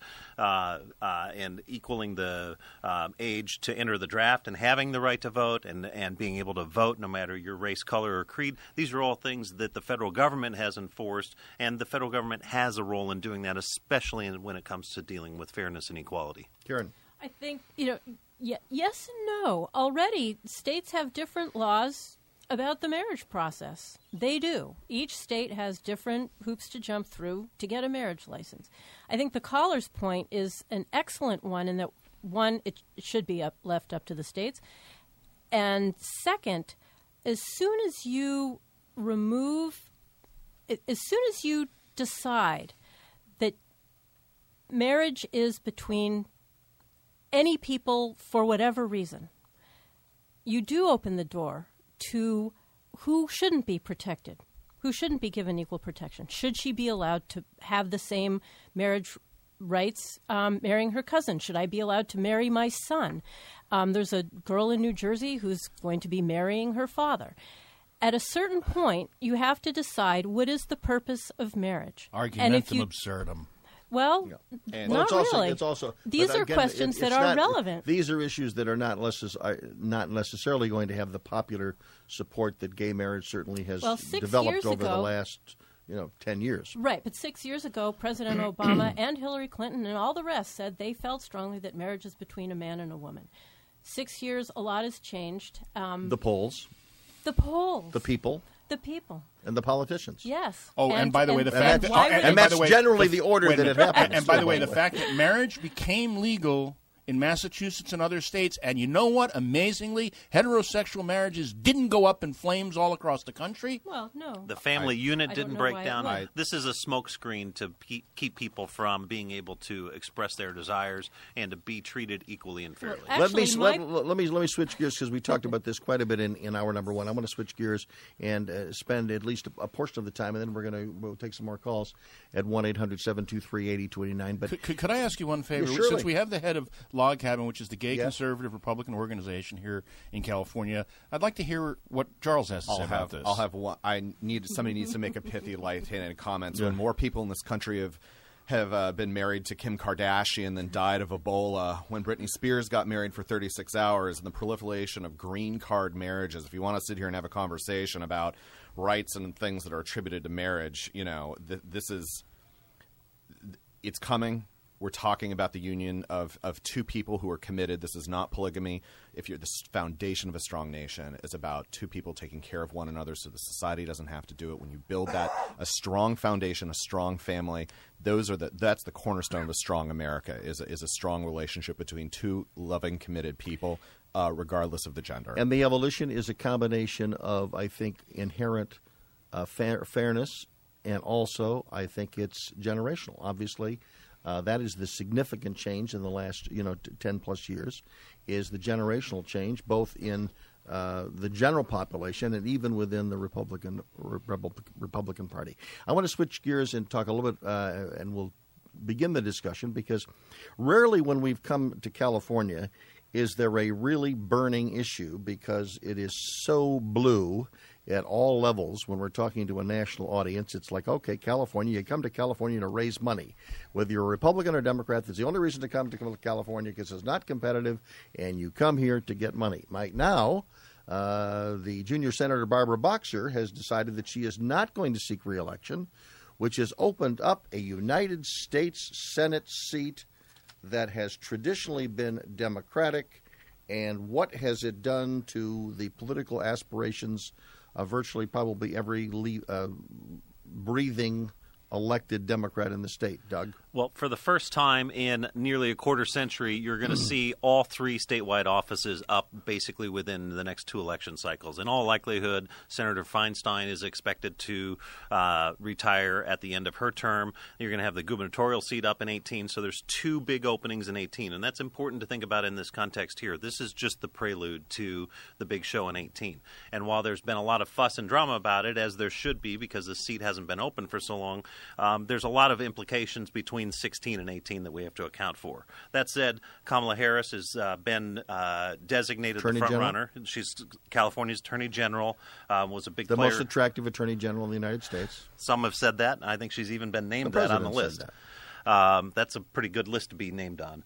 Speaker 2: and equaling the age to enter the draft and having the right to vote and being able to vote no matter your race, color, or creed. These are all things that the federal government has enforced, and the federal government has a role in doing that, especially when it comes to dealing with fairness and equality.
Speaker 1: Karen.
Speaker 3: I think, you know, yes and no. Already, states have different laws about the marriage process. They do. Each state has different hoops to jump through to get a marriage license. I think the caller's point is an excellent one in that, one, it should be left up to the states. And second, as soon as you decide that marriage is between any people for whatever reason, you do open the door to who shouldn't be protected, who shouldn't be given equal protection. Should she be allowed to have the same marriage rights marrying her cousin? Should I be allowed to marry my son? There's a girl in New Jersey who's going to be marrying her father. At a certain point, you have to decide what is the purpose of marriage.
Speaker 7: Argumentum absurdum.
Speaker 3: Well, not really.
Speaker 1: It's also
Speaker 3: these are questions that are relevant.
Speaker 1: These are issues that are not necessarily going to have the popular support that gay marriage certainly has developed over the last 10 years.
Speaker 3: Right, but 6 years ago, President Obama and Hillary Clinton and all the rest said they felt strongly that marriage is between a man and a woman. 6 years, a lot has changed.
Speaker 1: The polls.
Speaker 3: The polls.
Speaker 1: The people.
Speaker 3: The people.
Speaker 1: And the politicians.
Speaker 3: Yes.
Speaker 7: Oh, and by the way, the fact that...
Speaker 1: And that's generally the order that it happens.
Speaker 7: And by the way, the fact that marriage became legal in Massachusetts and other states, and you know what? Amazingly, heterosexual marriages didn't go up in flames all across the country.
Speaker 3: Well, no.
Speaker 2: The family unit didn't break down.
Speaker 3: This
Speaker 2: is a smokescreen to keep people from being able to express their desires and to be treated equally and fairly.
Speaker 1: Let me switch gears because we talked about this quite a bit in hour number one. I'm going to switch gears and spend at least a portion of the time, and then we'll take some more calls at 1-800-723-8289. But
Speaker 7: could I ask you one favor?
Speaker 1: Yeah,
Speaker 7: Since we have the head of Log Cabin, which is the gay conservative Republican organization here in California, I'd like to hear what Charles has to say about this.
Speaker 4: I'll have one. Somebody needs to make a pithy, light-handed comment. When more people in this country have been married to Kim Kardashian than died of Ebola, when Britney Spears got married for 36 hours, and the proliferation of green card marriages. If you want to sit here and have a conversation about rights and things that are attributed to marriage, it's coming. We're talking about the union of two people who are committed. This is not polygamy. The foundation of a strong nation is about two people taking care of one another so the society doesn't have to do it. When you build that, a strong foundation, a strong family, that's the cornerstone of a strong America, is a strong relationship between two loving, committed people, regardless of the gender.
Speaker 1: And the evolution is a combination of, I think, inherent fairness, and also I think it's generational. Obviously, that is the significant change in the last 10 plus years, is the generational change, both in the general population and even within the Republican Party. I want to switch gears and talk a little bit, and we'll begin the discussion, because rarely when we've come to California is there a really burning issue, because it is so blue at all levels. When we're talking to a national audience, it's like, okay, California, you come to California to raise money. Whether you're a Republican or Democrat, that's the only reason to come to California, because it's not competitive, and you come here to get money. Right now, the junior Senator Barbara Boxer has decided that she is not going to seek re-election, which has opened up a United States Senate seat that has traditionally been Democratic. And what has it done to the political aspirations of virtually probably every breathing elected Democrat in the state? Doug?
Speaker 2: Well, for the first time in nearly a quarter century, you're going to see all three statewide offices up basically within the next two election cycles. In all likelihood, Senator Feinstein is expected to retire at the end of her term. You're going to have the gubernatorial seat up in 18, so there's two big openings in 18, and that's important to think about in this context here. This is just the prelude to the big show in 18. And while there's been a lot of fuss and drama about it, as there should be because the seat hasn't been open for so long, there's a lot of implications between 16 and 18 that we have to account for. That said, Kamala Harris has been designated
Speaker 1: Attorney
Speaker 2: the front
Speaker 1: General?
Speaker 2: runner. She's California's Attorney General, was a big
Speaker 1: The
Speaker 2: player.
Speaker 1: most attractive Attorney General in the United States.
Speaker 2: Some have said that. I think she's even been named
Speaker 1: The
Speaker 2: that on the
Speaker 1: president said
Speaker 2: list.
Speaker 1: that.
Speaker 2: That's a pretty good list to be named on.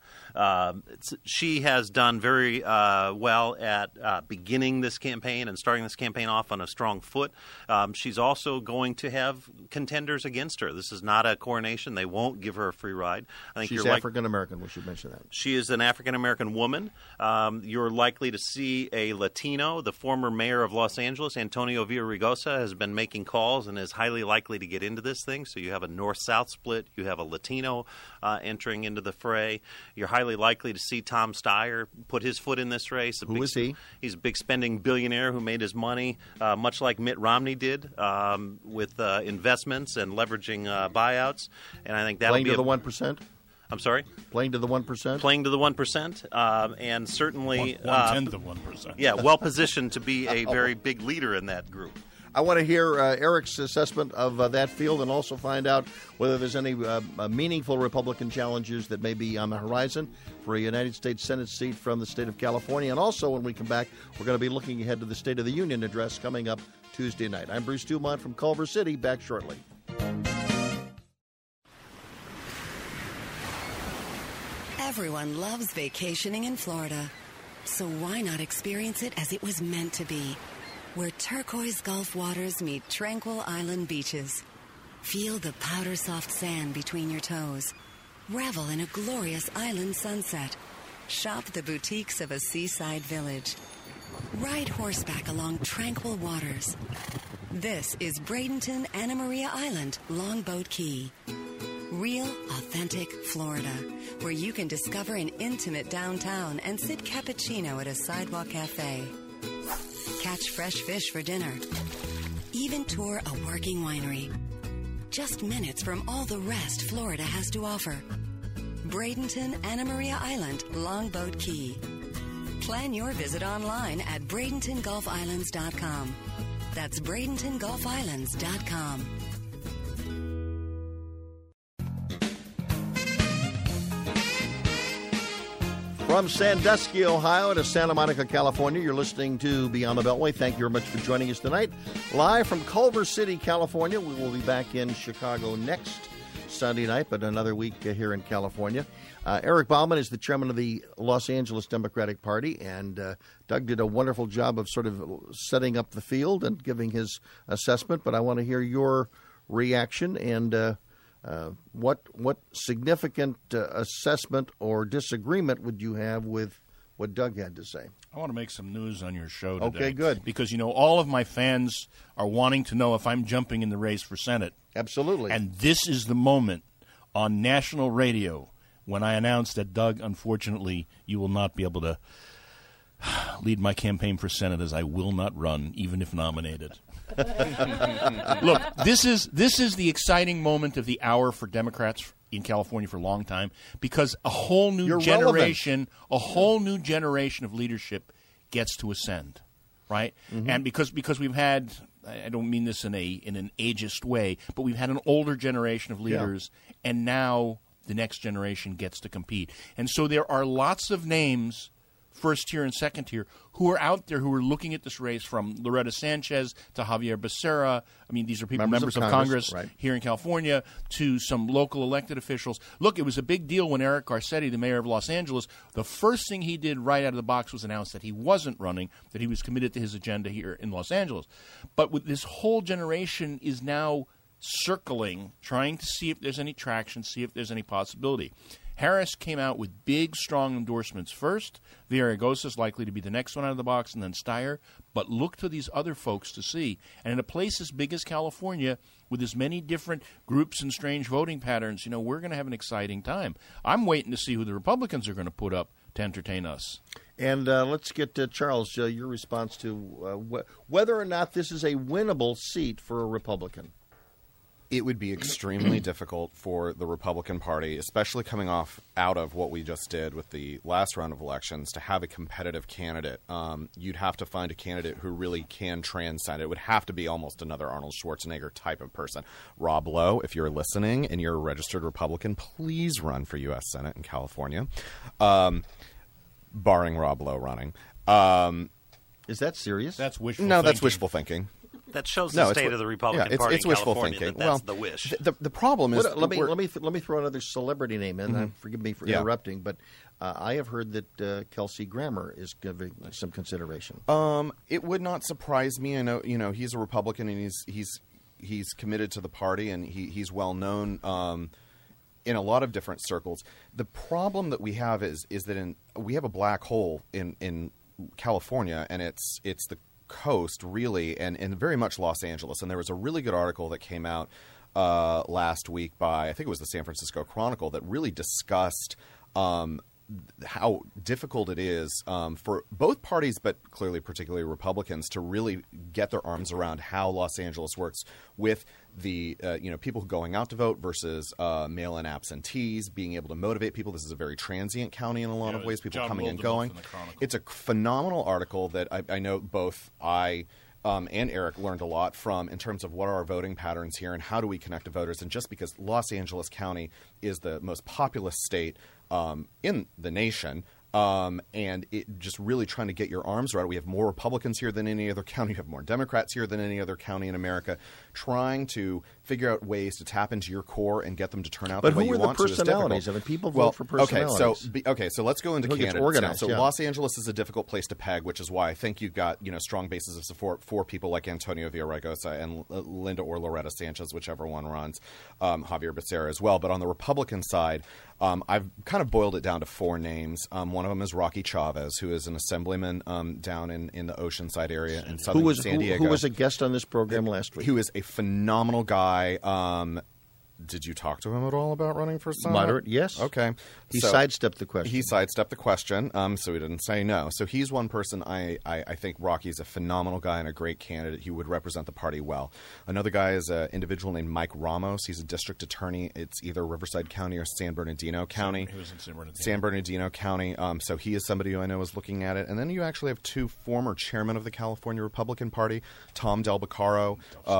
Speaker 2: She has done very well at beginning this campaign and starting this campaign off on a strong foot. She's also going to have contenders against her. This is not a coronation. They won't give her a free ride. I think
Speaker 1: She's African-American. We should mention that.
Speaker 2: She is an African-American woman. You're likely to see a Latino. The former mayor of Los Angeles, Antonio Villaraigosa, has been making calls and is highly likely to get into this thing. So you have a north-south split. You have a Latino entering into the fray. You're highly likely to see Tom Steyer put his foot in this race.
Speaker 1: Who is he?
Speaker 2: He's a big spending billionaire who made his money much like Mitt Romney did with investments and leveraging buyouts. And I think that'll
Speaker 1: Playing
Speaker 2: be
Speaker 1: to the 1%?
Speaker 2: I'm sorry?
Speaker 1: Playing to the 1%?
Speaker 2: Playing to the 1%, and certainly
Speaker 7: 1/10 of 1%.
Speaker 2: Yeah, well positioned to be a very big leader in that group.
Speaker 1: I want to hear Eric's assessment of that field, and also find out whether there's any meaningful Republican challenges that may be on the horizon for a United States Senate seat from the state of California. And also, when we come back, we're going to be looking ahead to the State of the Union address coming up Tuesday night. I'm Bruce Dumont from Culver City. Back shortly.
Speaker 6: Everyone loves vacationing in Florida. So why not experience it as it was meant to be? Where turquoise Gulf waters meet tranquil island beaches. Feel the powder-soft sand between your toes. Revel in a glorious island sunset. Shop the boutiques of a seaside village. Ride horseback along tranquil waters. This is Bradenton Anna Maria Island, Longboat Key. Real, authentic Florida, where you can discover an intimate downtown and sip cappuccino at a sidewalk cafe. Catch fresh fish for dinner. Even tour a working winery. Just minutes from all the rest Florida has to offer. Bradenton Anna Maria Island, Longboat Key. Plan your visit online at BradentonGulfIslands.com. That's BradentonGulfIslands.com.
Speaker 1: From Sandusky, Ohio to Santa Monica, California, you're listening to Beyond the Beltway. Thank you very much for joining us tonight. Live from Culver City, California. We will be back in Chicago next Sunday night, but another week here in California. Eric Bauman is the chairman of the Los Angeles Democratic Party, and Doug did a wonderful job of sort of setting up the field and giving his assessment, but I want to hear your reaction and what significant assessment or disagreement would you have with what Doug had to say?
Speaker 7: I want to make some news on your show today.
Speaker 1: Okay, good.
Speaker 7: Because, all of my fans are wanting to know if I'm jumping in the race for Senate.
Speaker 1: Absolutely.
Speaker 7: And this is the moment on national radio when I announce that, Doug, unfortunately, you will not be able to lead my campaign for Senate, as I will not run, even if nominated. Look, this is the exciting moment of the hour for Democrats in California for a long time, because a whole new generation of leadership gets to ascend, right? Mm-hmm. And because we've had, I don't mean this in an ageist way, but we've had an older generation of leaders, and now the next generation gets to compete. And so there are lots of names, first tier and second tier, who are out there who are looking at this race, from Loretta Sanchez to Javier Becerra. I mean, these are people, members of Congress right. here in California, to some local elected officials. Look, it was a big deal when Eric Garcetti, the mayor of Los Angeles, the first thing he did right out of the box was announce that he wasn't running, that he was committed to his agenda here in Los Angeles. But with this whole generation is now circling, trying to see if there's any traction, see if there's any possibility. Harris came out with big, strong endorsements first. Villaraigosa is likely to be the next one out of the box, and then Steyer. But look to these other folks to see. And in a place as big as California, with as many different groups and strange voting patterns, we're going to have an exciting time. I'm waiting to see who the Republicans are going to put up to entertain us.
Speaker 1: And let's get to Charles, your response to whether or not this is a winnable seat for a Republican.
Speaker 4: It would be extremely difficult for the Republican Party, especially coming out of what we just did with the last round of elections, to have a competitive candidate. You'd have to find a candidate who really can transcend. It would have to be almost another Arnold Schwarzenegger type of person. Rob Lowe, if you're listening and you're a registered Republican, please run for U.S. Senate in California, barring Rob Lowe running.
Speaker 1: Is that serious?
Speaker 7: That's wishful
Speaker 4: thinking. No, that's
Speaker 7: wishful
Speaker 4: thinking.
Speaker 2: That shows the state of the Republican Party
Speaker 4: it's
Speaker 2: in
Speaker 4: wishful
Speaker 2: California.
Speaker 4: thinking.
Speaker 2: That's the wish.
Speaker 4: The problem is,
Speaker 1: let me throw another celebrity name in. Mm-hmm. Forgive me for interrupting, but I have heard that Kelsey Grammer is giving some consideration.
Speaker 4: It would not surprise me. I know, he's a Republican and he's committed to the party, and he's well known in a lot of different circles. The problem that we have is that we have a black hole in California, and it's the coast, really, and very much Los Angeles. And there was a really good article that came out last week by, I think it was the San Francisco Chronicle, that really discussed how difficult it is for both parties, but clearly particularly Republicans, to really get their arms around how Los Angeles works with the people going out to vote versus mail-in absentees, being able to motivate people. This is a very transient county in a lot of ways, people coming and going. It's a phenomenal article that I know both I and Eric learned a lot from, in terms of what are our voting patterns here and how do we connect to voters. And just because Los Angeles County is the most populous state in the nation, and it just really trying to get your arms around it. We have more Republicans here than any other county. We have more Democrats here than any other county in America, trying to figure out ways to tap into your core and get them to turn out the way you want to.
Speaker 1: But who are the personalities? I mean, people vote for personalities.
Speaker 4: So let's go into candidates now. So Los Angeles is a difficult place to peg, which is why I think you've got strong bases of support for people like Antonio Villaraigosa and Linda or Loretta Sanchez, whichever one runs, Javier Becerra as well. But on the Republican side, I've kind of boiled it down to four names. One of them is Rocky Chavez, who is an assemblyman down in the Oceanside area in southern San Diego.
Speaker 1: Who was a guest on this program last week.
Speaker 4: Who is a phenomenal guy. Did you talk to him at all about running for Senate?
Speaker 1: Moderate, yes.
Speaker 4: Okay.
Speaker 1: He sidestepped the question.
Speaker 4: He sidestepped the question, so he didn't say no. So he's one person I think Rocky's a phenomenal guy and a great candidate. He would represent the party well. Another guy is an individual named Mike Ramos. He's a district attorney. It's either Riverside County or San Bernardino County.
Speaker 7: He was in San Bernardino.
Speaker 4: San Bernardino County. So he is somebody who I know is looking at it. And then you actually have two former chairmen of the California Republican Party, Tom Del Beccaro,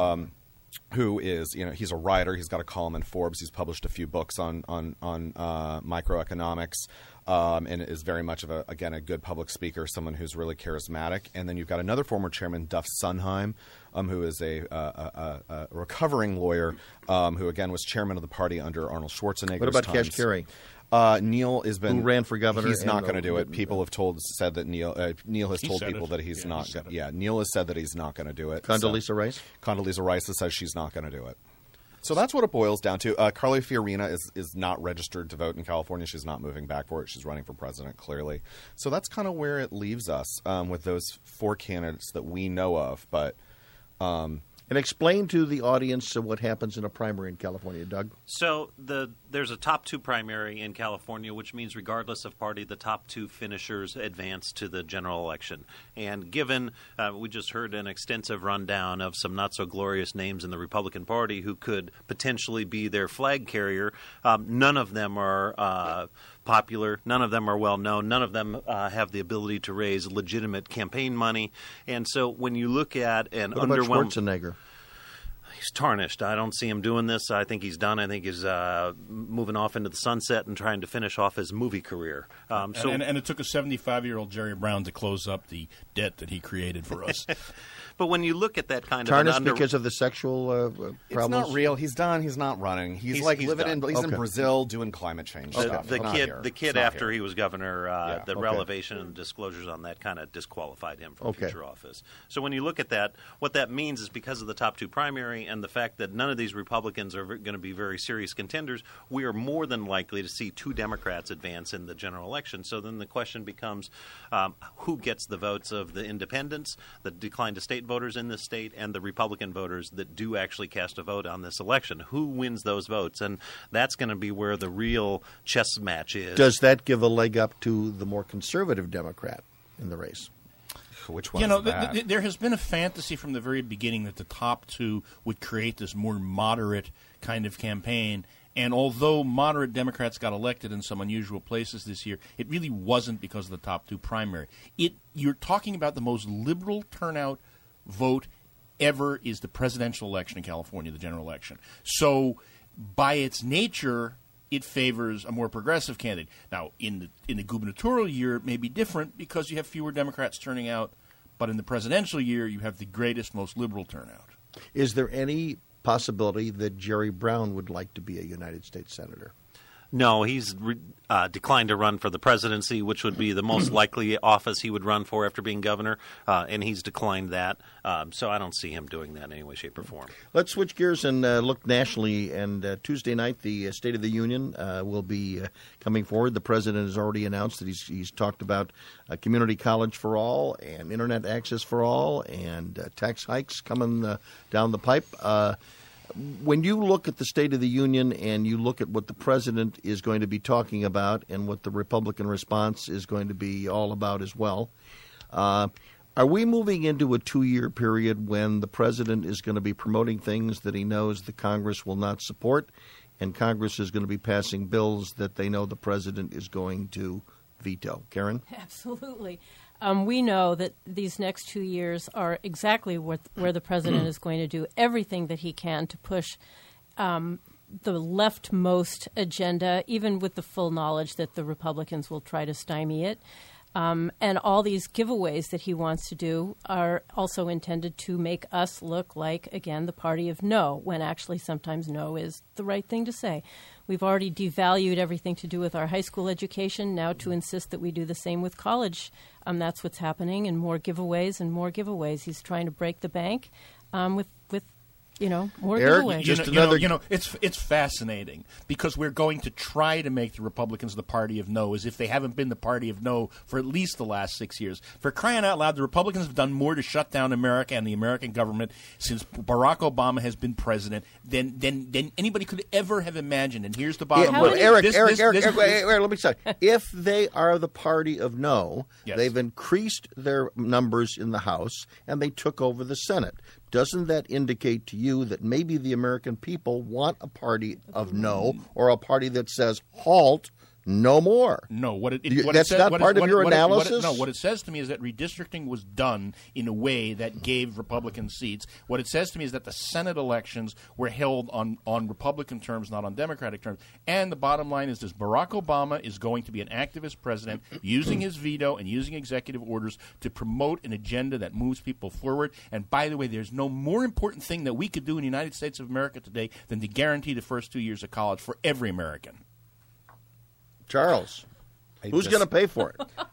Speaker 4: who is, he's a writer. He's got a column in Forbes. He's published a few books on microeconomics, and is very much of a good public speaker, someone who's really charismatic. And then you've got another former chairman, Duff Sunheim, who is a recovering lawyer, who again was chairman of the party under Arnold Schwarzenegger's
Speaker 1: What about
Speaker 4: times.
Speaker 1: Kashkari?
Speaker 4: Neil has been,
Speaker 1: who ran for governor.
Speaker 4: He's not going to do it. People have said that Neil has told people that he's not. Neil has said that he's not going to do it.
Speaker 1: Condoleezza Rice.
Speaker 4: Condoleezza Rice says she's not going to do it. So that's what it boils down to. Carly Fiorina is not registered to vote in California. She's not moving back for it. She's running for president, clearly. So that's kind of where it leaves us with those four candidates that we know of. But
Speaker 1: And explain to the audience what happens in a primary in California, Doug.
Speaker 2: So there's a top 2 primary in California, which means regardless of party, the top 2 finishers advance to the general election. And given we just heard an extensive rundown of some not-so-glorious names in the Republican Party who could potentially be their flag carrier, none of them are popular. None of them are well known. None of them have the ability to raise legitimate campaign money. And so when you look at an
Speaker 1: What about
Speaker 2: underwhelming,
Speaker 1: Schwarzenegger?
Speaker 2: he's tarnished. I don't see him doing this. I think he's done. I think he's moving off into the sunset and trying to finish off his movie career.
Speaker 7: And it took a 75-year-old Jerry Brown to close up the debt that he created for us.
Speaker 2: But when you look at that kind
Speaker 1: Tarnished
Speaker 2: of
Speaker 1: because of the sexual problems?
Speaker 4: It's not real. He's done. He's not running. He's living
Speaker 2: done.
Speaker 4: in Brazil doing climate change stuff.
Speaker 2: The kid after he was governor, the relevation and disclosures on that kind of disqualified him from future office. So when you look at that, what that means is because of the top 2 primary and the fact that none of these Republicans are going to be very serious contenders, we are more than likely to see 2 Democrats advance in the general election. So then the question becomes who gets the votes of the independents, the decline to state voters in this state, and the Republican voters that do actually cast a vote on this election. Who wins those votes? And that's going to be where the real chess match is.
Speaker 1: Does that give a leg up to the more conservative Democrat in the race?
Speaker 4: Which one is that?
Speaker 7: There has been a fantasy from the very beginning that the top 2 would create this more moderate kind of campaign. And although moderate Democrats got elected in some unusual places this year, it really wasn't because of the top 2 primary. You're talking about the most liberal turnout vote ever is the presidential election in California, the general election. So by its nature, it favors a more progressive candidate. Now, in the gubernatorial year, it may be different because you have fewer Democrats turning out, but in the presidential year, you have the greatest, most liberal turnout.
Speaker 1: Is there any possibility that Jerry Brown would like to be a United States Senator?
Speaker 2: No, he's declined to run for the presidency, which would be the most likely office he would run for after being governor, and he's declined that. So I don't see him doing that in any way, shape, or form.
Speaker 1: Let's switch gears and look nationally. And Tuesday night, the State of the Union will be coming forward. The president has already announced that he's talked about community college for all and internet access for all and tax hikes coming down the pipe. When you look at the State of the Union and you look at what the president is going to be talking about and what the Republican response is going to be all about as well, are we moving into a 2-year period when the president is going to be promoting things that he knows the Congress will not support, and Congress is going to be passing bills that they know the president is going to veto? Karen?
Speaker 3: Absolutely. We know that these next 2 years are exactly where the president is going to do everything that he can to push the leftmost agenda, even with the full knowledge that the Republicans will try to stymie it. And all these giveaways that he wants to do are also intended to make us look like, again, the party of no, when actually sometimes no is the right thing to say. We've already devalued everything to do with our high school education. Now to insist that we do the same with college, that's what's happening, and more giveaways and more giveaways. He's trying to break the bank with more
Speaker 1: Eric,
Speaker 3: giveaways.
Speaker 7: It's fascinating because we're going to try to make the Republicans the party of no, as if they haven't been the party of no for at least the last 6 years. For crying out loud, the Republicans have done more to shut down America and the American government since Barack Obama has been president than anybody could ever have imagined. And here's the bottom line.
Speaker 1: Eric, let me say. If they are the party of no,
Speaker 7: yes,
Speaker 1: they've increased their numbers in the House and they took over the Senate. Doesn't that indicate to you that maybe the American people want a party of no, or a party that says halt, no more?
Speaker 7: No, what it
Speaker 1: part of your analysis?
Speaker 7: What it says to me is that redistricting was done in a way that gave Republican seats. What it says to me is that the Senate elections were held on Republican terms, not on Democratic terms. And the bottom line is this: Barack Obama is going to be an activist president, using his veto and using executive orders to promote an agenda that moves people forward. And by the way, there's no more important thing that we could do in the United States of America today than to guarantee the first 2 years of college for every American.
Speaker 1: Charles, who's going to pay for it?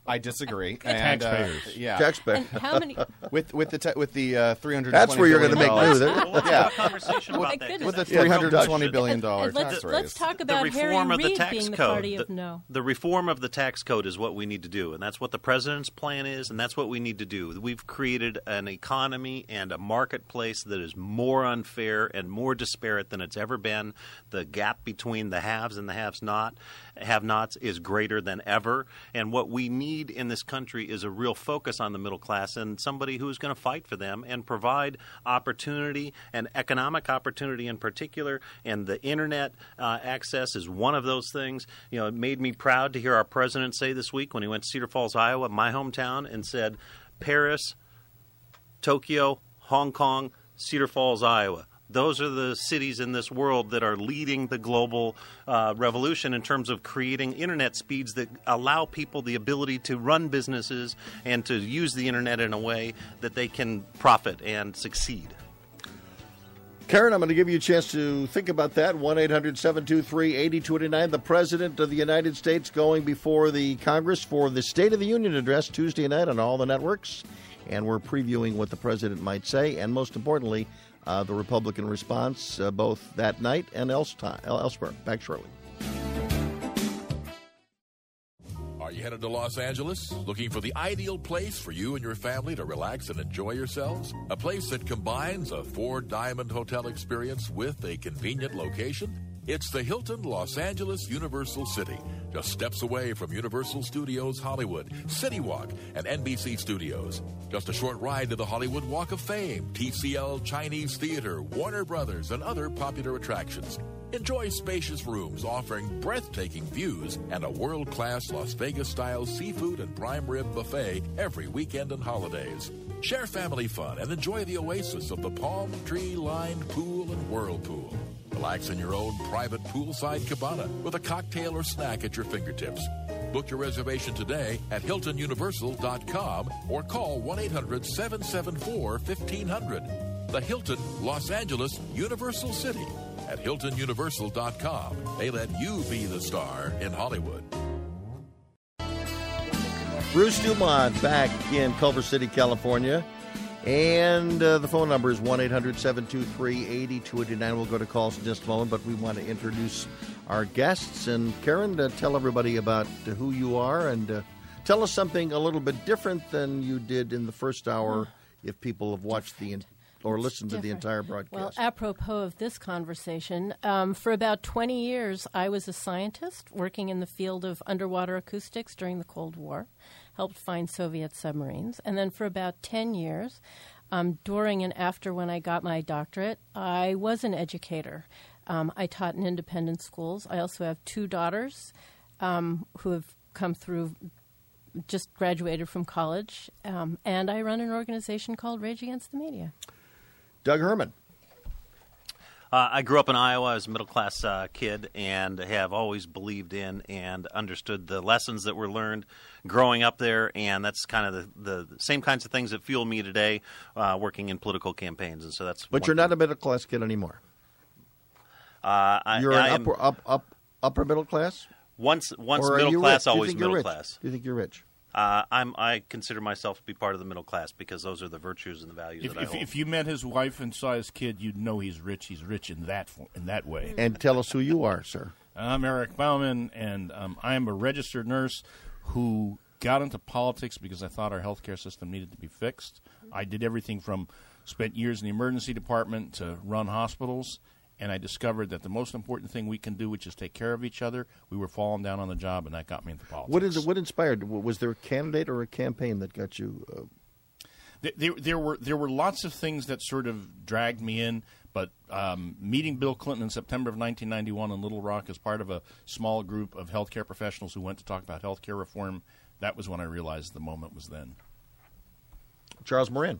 Speaker 4: I disagree.
Speaker 7: Taxpayers.
Speaker 4: Yeah.
Speaker 1: Taxpayer.
Speaker 3: And how many?
Speaker 4: With the $320
Speaker 1: That's where you're going to make
Speaker 4: billion
Speaker 1: news.
Speaker 2: Well, let's have a conversation
Speaker 3: Oh,
Speaker 2: about
Speaker 3: my
Speaker 2: that.
Speaker 3: goodness.
Speaker 4: with the
Speaker 1: Yeah,
Speaker 4: $320 billion
Speaker 3: And
Speaker 4: tax
Speaker 3: let's
Speaker 4: raise.
Speaker 3: talk
Speaker 2: The
Speaker 3: about Harry
Speaker 2: reform of the
Speaker 3: Reid
Speaker 2: tax
Speaker 3: being the
Speaker 2: code.
Speaker 3: party of no.
Speaker 2: The reform of the tax code is what we need to do, and that's what the president's plan is, and that's what we need to do. We've created an economy and a marketplace that is more unfair and more disparate than it's ever been. The gap between the haves and the have-nots is greater than ever, and what we need in this country is a real focus on the middle class and somebody who's going to fight for them and provide opportunity and economic opportunity in particular. And the internet access is one of those things. You know, it made me proud to hear our president say this week when he went to Cedar Falls, Iowa, my hometown, and said, Paris, Tokyo, Hong Kong, Cedar Falls, Iowa. Those are the cities in this world that are leading the global revolution in terms of creating internet speeds that allow people the ability to run businesses and to use the internet in a way that they can profit and succeed.
Speaker 1: Karen, I'm going to give you a chance to think about that. 1-800-723-8289. The President of the United States going before the Congress for the State of the Union address Tuesday night on all the networks. And we're previewing what the President might say, and most importantly, the Republican response both that night and elsewhere. Back shortly.
Speaker 5: Are you headed to Los Angeles? Looking for the ideal place for you and your family to relax and enjoy yourselves? A place that combines a four-diamond hotel experience with a convenient location? It's the Hilton Los Angeles Universal City, just steps away from Universal Studios Hollywood, City Walk, and NBC Studios. Just a short ride to the Hollywood Walk of Fame, TCL Chinese Theater, Warner Brothers, and other popular attractions. Enjoy spacious rooms offering breathtaking views and a world-class Las Vegas-style seafood and prime rib buffet every weekend and holidays. Share family fun and enjoy the oasis of the palm tree-lined pool and whirlpool. Relax in your own private poolside cabana with a cocktail or snack at your fingertips. Book your reservation today at HiltonUniversal.com or call 1-800-774-1500. The Hilton Los Angeles Universal City at HiltonUniversal.com. They let you be the star in Hollywood.
Speaker 1: Bruce Dumont back in Culver City, California. And the phone number is 1-800-723-8289. We'll go to calls in just a moment, but we want to introduce our guests. And Karen, tell everybody about who you are and tell us something a little bit different than you did in the first hour if people have watched or listened to the entire broadcast.
Speaker 3: Well, apropos of this conversation, for about 20 years, I was a scientist working in the field of underwater acoustics during the Cold War, helped find Soviet submarines. And then for about 10 years, during and after when I got my doctorate, I was an educator. I taught in independent schools. I also have two daughters who have come through, just graduated from college, and I run an organization called Rage Against the Media.
Speaker 1: Doug Herman.
Speaker 2: I grew up in Iowa as a middle-class kid and have always believed in and understood the lessons that were learned growing up there, and that's kind of the same kinds of things that fuel me today working in political campaigns. And so that's.
Speaker 1: But you're not a middle-class kid anymore. You're upper middle class?
Speaker 2: Once middle class, always middle
Speaker 1: rich?
Speaker 2: class.
Speaker 1: Do you think you're rich?
Speaker 2: I consider myself to be part of the middle class because those are the virtues and the values that I hold.
Speaker 7: If you met his wife and saw his kid, you'd know he's rich. He's rich in that way.
Speaker 1: And tell us who you are, sir.
Speaker 7: I'm Eric Bauman, and I'm a registered nurse who got into politics because I thought our healthcare system needed to be fixed. I did everything from spent years in the emergency department to run hospitals. And I discovered that the most important thing we can do, which is take care of each other, we were falling down on the job, and that got me into politics.
Speaker 1: What inspired? Was there a candidate or a campaign that got you?
Speaker 7: There were lots of things that sort of dragged me in, but meeting Bill Clinton in September of 1991 in Little Rock as part of a small group of healthcare professionals who went to talk about healthcare reform, that was when I realized the moment was then.
Speaker 1: Charles Moran.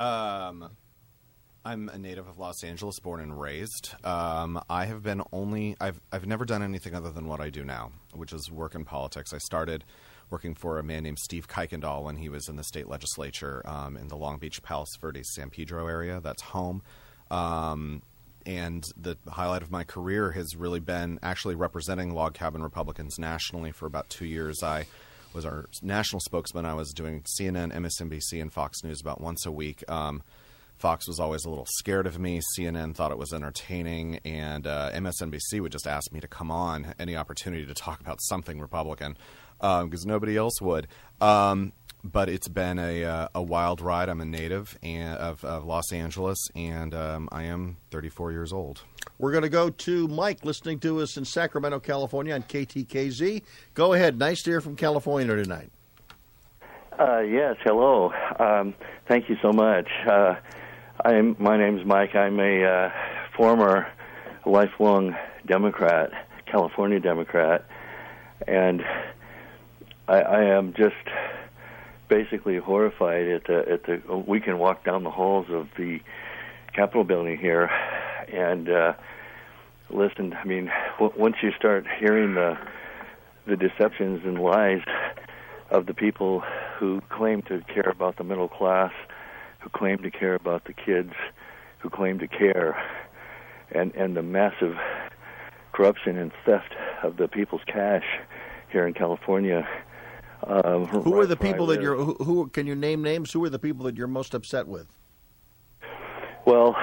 Speaker 4: I'm a native of Los Angeles, born and raised. I've never done anything other than what I do now, which is work in politics. I started working for a man named Steve Kuykendall when he was in the state legislature in the Long Beach, Palos Verdes, San Pedro area. That's home. And the highlight of my career has really been actually representing log cabin Republicans nationally for about 2 years. I was our national spokesman. I was doing CNN, MSNBC, and Fox News about once a week. Fox was always a little scared of me. CNN thought it was entertaining, and MSNBC would just ask me to come on any opportunity to talk about something Republican because nobody else would. But it's been a wild ride. I'm a native of Los Angeles, and I am 34 years old.
Speaker 1: We're going to go to Mike listening to us in Sacramento, California on KTKZ. Go ahead. Nice to hear from California tonight.
Speaker 9: Yes, hello. Thank you so much. My name's Mike. I'm a former lifelong Democrat, California Democrat, and I am just basically horrified at the. We can walk down the halls of the Capitol building here and listen. I mean, once you start hearing the deceptions and lies of the people who claim to care about the middle class, who claim to care about the kids, who claim to care, and the massive corruption and theft of the people's cash here in California.
Speaker 1: Who are the people that you're? Who can you name names? Who are the people that you're most upset with?
Speaker 9: Well,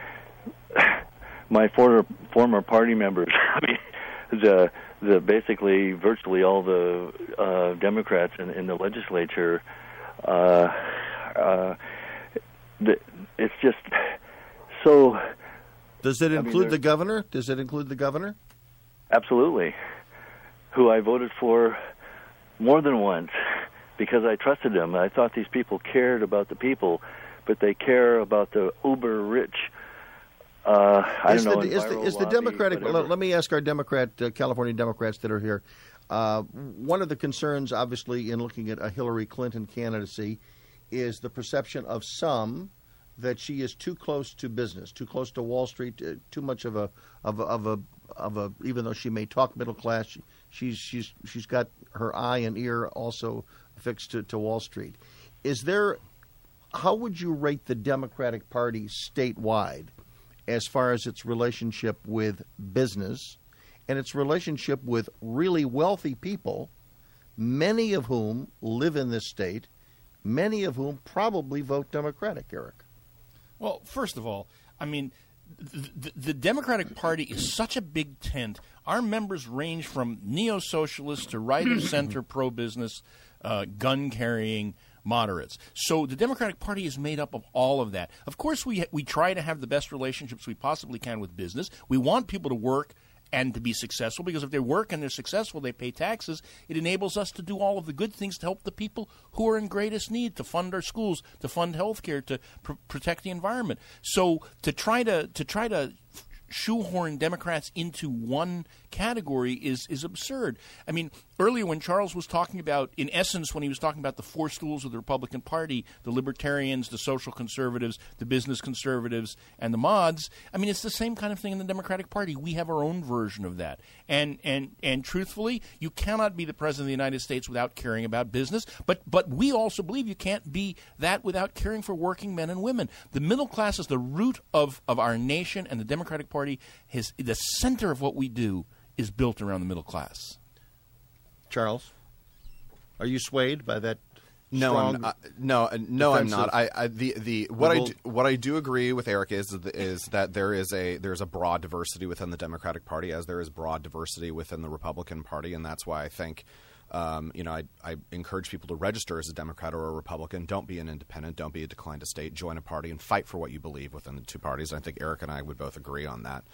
Speaker 9: my former party members. I mean, the basically virtually all the Democrats in the legislature. It's just so.
Speaker 1: Does it include the governor? Does it include the governor?
Speaker 9: Absolutely. Who I voted for more than once because I trusted them. I thought these people cared about the people, but they care about the uber rich. Is the Democratic?
Speaker 1: Let me ask our California Democrats that are here. One of the concerns, obviously, in looking at a Hillary Clinton candidacy, is the perception of some that she is too close to business, too close to Wall Street, too much of a. Even though she may talk middle class, she's got her eye and ear also fixed to Wall Street. How would you rate the Democratic Party statewide as far as its relationship with business and its relationship with really wealthy people, many of whom live in this state, many of whom probably vote Democratic, Eric?
Speaker 7: Well, first of all, I mean, the Democratic Party is such a big tent. Our members range from neo-socialists to right-of-center pro-business, gun-carrying moderates. So the Democratic Party is made up of all of that. Of course, we try to have the best relationships we possibly can with business. We want people to work and to be successful, because if they work and they're successful, they pay taxes. It enables us to do all of the good things to help the people who are in greatest need, to fund our schools, to fund health care, to protect the environment. So to try to shoehorn Democrats into one category is absurd. I mean, earlier when Charles was talking about, in essence, when he was talking about the four stools of the Republican Party, the libertarians, the social conservatives, the business conservatives, and the mods, I mean, it's the same kind of thing in the Democratic Party. We have our own version of that. And truthfully, you cannot be the President of the United States without caring about business, but we also believe you can't be that without caring for working men and women. The middle class is the root of our nation, and the Democratic Party the center of what we do is built around the middle class.
Speaker 1: Charles, are you swayed by that?
Speaker 4: No, I'm not. I'm not. What I do agree with Eric is that there's a broad diversity within the Democratic Party, as there is broad diversity within the Republican Party, and that's why I think I encourage people to register as a Democrat or a Republican. Don't be an independent. Don't be a decline to state. Join a party and fight for what you believe within the two parties. And I think Eric and I would both agree on that.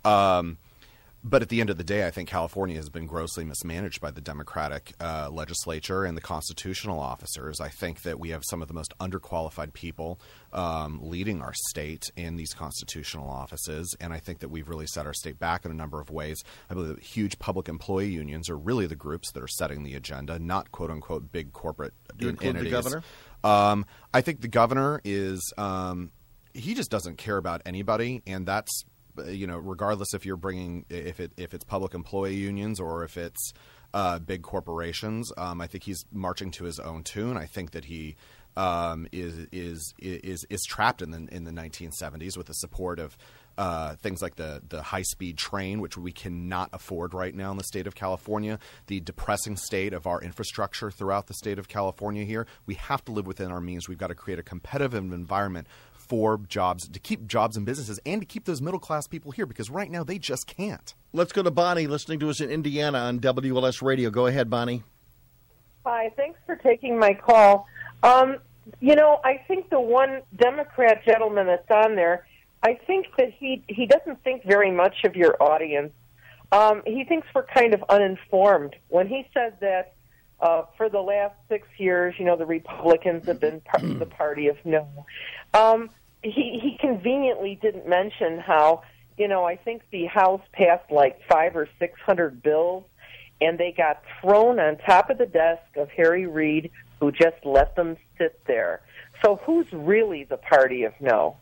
Speaker 4: But at the end of the day, I think California has been grossly mismanaged by the Democratic legislature and the constitutional officers. I think that we have some of the most underqualified people leading our state in these constitutional offices, and I think that we've really set our state back in a number of ways. I believe that huge public employee unions are really the groups that are setting the agenda, not quote-unquote big corporate entities.
Speaker 1: Do you include the governor?
Speaker 4: I think the governor is he just doesn't care about anybody, and that's regardless if you're bringing if it's public employee unions or if it's big corporations. I think he's marching to his own tune. I think that he is trapped in the 1970s with the support of things like the high-speed train, which we cannot afford right now in the state of California, the depressing state of our infrastructure throughout the state of California here. We have to live within our means. We've got to create a competitive environment for jobs, to keep jobs and businesses, and to keep those middle-class people here, because right now they just can't.
Speaker 1: Let's go to Bonnie, listening to us in Indiana on WLS Radio. Go ahead, Bonnie.
Speaker 10: Hi, thanks for taking my call. I think the one Democrat gentleman that's on there, I think that he doesn't think very much of your audience. He thinks we're kind of uninformed. When he said that for the last 6 years, the Republicans have been the party of no, he conveniently didn't mention how, I think the House passed like 500 or 600 bills, and they got thrown on top of the desk of Harry Reid, who just let them sit there. So who's really the party of no?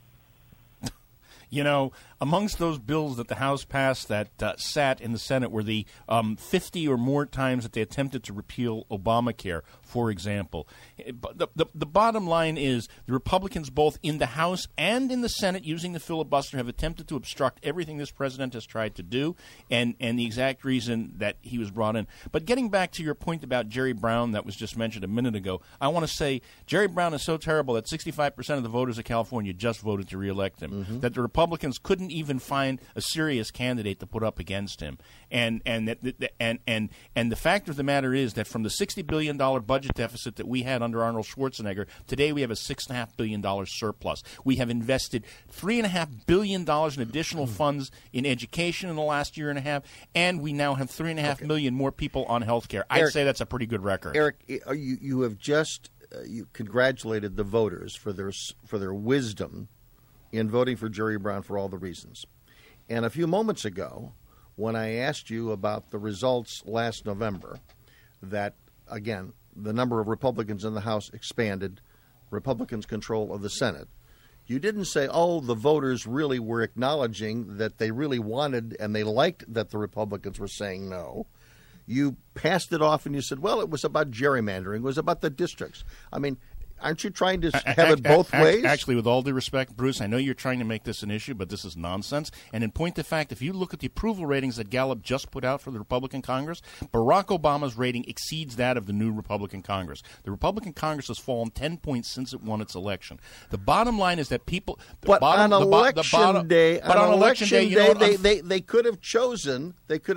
Speaker 7: Amongst those bills that the House passed that sat in the Senate were the 50 or more times that they attempted to repeal Obamacare, for example. The bottom line is the Republicans, both in the House and in the Senate, using the filibuster, have attempted to obstruct everything this president has tried to do, and the exact reason that he was brought in. But getting back to your point about Jerry Brown that was just mentioned a minute ago, I want to say Jerry Brown is so terrible that 65% of the voters of California just voted to reelect him, that the Republicans couldn't even find a serious candidate to put up against him. And the fact of the matter is that from the $60 billion budget deficit that we had under Arnold Schwarzenegger, today we have a $6.5 billion surplus. We have invested $3.5 billion in additional funds in education in the last year and a half, and we now have 3.5 million more people on health care. I'd say that's a pretty good record.
Speaker 1: Eric, you have just you congratulated the voters for their wisdom in voting for Jerry Brown for all the reasons. And a few moments ago, when I asked you about the results last November, that, again, the number of Republicans in the House expanded, Republicans' control of the Senate, you didn't say, the voters really were acknowledging that they really wanted and they liked that the Republicans were saying no. You passed it off and you said, it was about gerrymandering, it was about the districts. I mean, aren't you trying to have it both ways?
Speaker 7: Actually, with all due respect, Bruce, I know you're trying to make this an issue, but this is nonsense. And in point of fact, if you look at the approval ratings that Gallup just put out for the Republican Congress, Barack Obama's rating exceeds that of the new Republican Congress. The Republican Congress has fallen 10 points since it won its election. The bottom line is that people...
Speaker 1: on election day, they could have chosen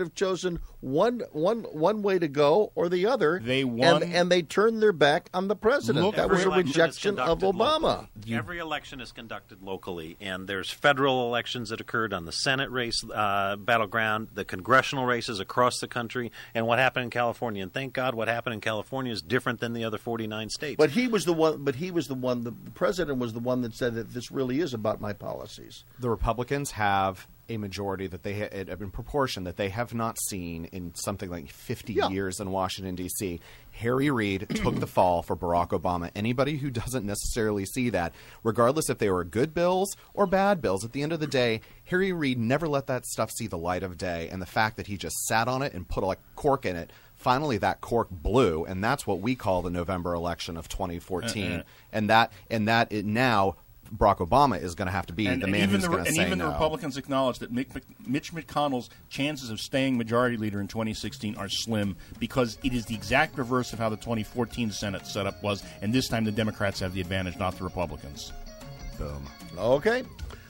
Speaker 1: one way to go or the other.
Speaker 7: They won,
Speaker 1: and they turned their back on the president. That was a rejection of Obama.
Speaker 2: Every election is conducted locally, and there's federal elections that occurred on the Senate race battleground, the congressional races across the country, and what happened in California. And thank God what happened in California is different than the other 49 states.
Speaker 1: But he was the one. The president was the one that said that this really is about my policies.
Speaker 4: The Republicans have a majority that they in proportion that they have not seen in something like 50 years in Washington, D.C. Harry Reid took the fall for Barack Obama. Anybody who doesn't necessarily see that, regardless if they were good bills or bad bills, at the end of the day, Harry Reid never let that stuff see the light of day. And the fact that he just sat on it and put a cork in it, finally that cork blew, and that's what we call the November election of 2014. And now Barack Obama is going to have to be the man who's going to say no. And even the
Speaker 7: Republicans acknowledge that Mitch McConnell's chances of staying majority leader in 2016 are slim because it is the exact reverse of how the 2014 Senate setup was, and this time the Democrats have the advantage, not the Republicans.
Speaker 4: Boom.
Speaker 1: Okay.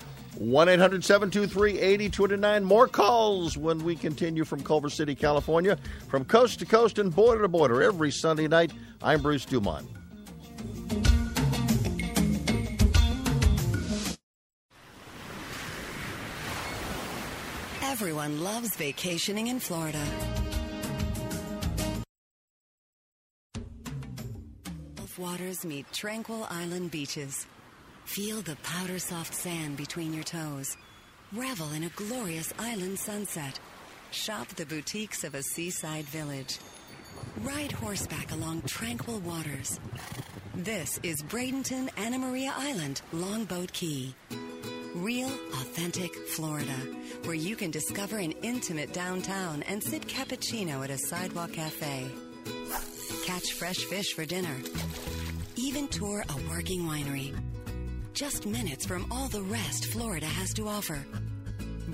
Speaker 1: 1-800-723-8229. More calls when we continue from Culver City, California. From coast to coast and border to border every Sunday night, I'm Bruce Dumont.
Speaker 6: Everyone loves vacationing in Florida. Gulf waters meet tranquil island beaches. Feel the powder-soft sand between your toes. Revel in a glorious island sunset. Shop the boutiques of a seaside village. Ride horseback along tranquil waters. This is Bradenton Anna Maria Island, Longboat Key. Real, authentic Florida, where you can discover an intimate downtown and sip cappuccino at a sidewalk cafe. Catch fresh fish for dinner. Even tour a working winery. Just minutes from all the rest Florida has to offer.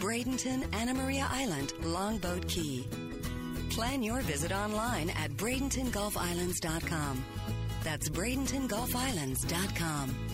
Speaker 6: Bradenton, Anna Maria Island, Longboat Key. Plan your visit online at BradentonGulfIslands.com. That's BradentonGulfIslands.com.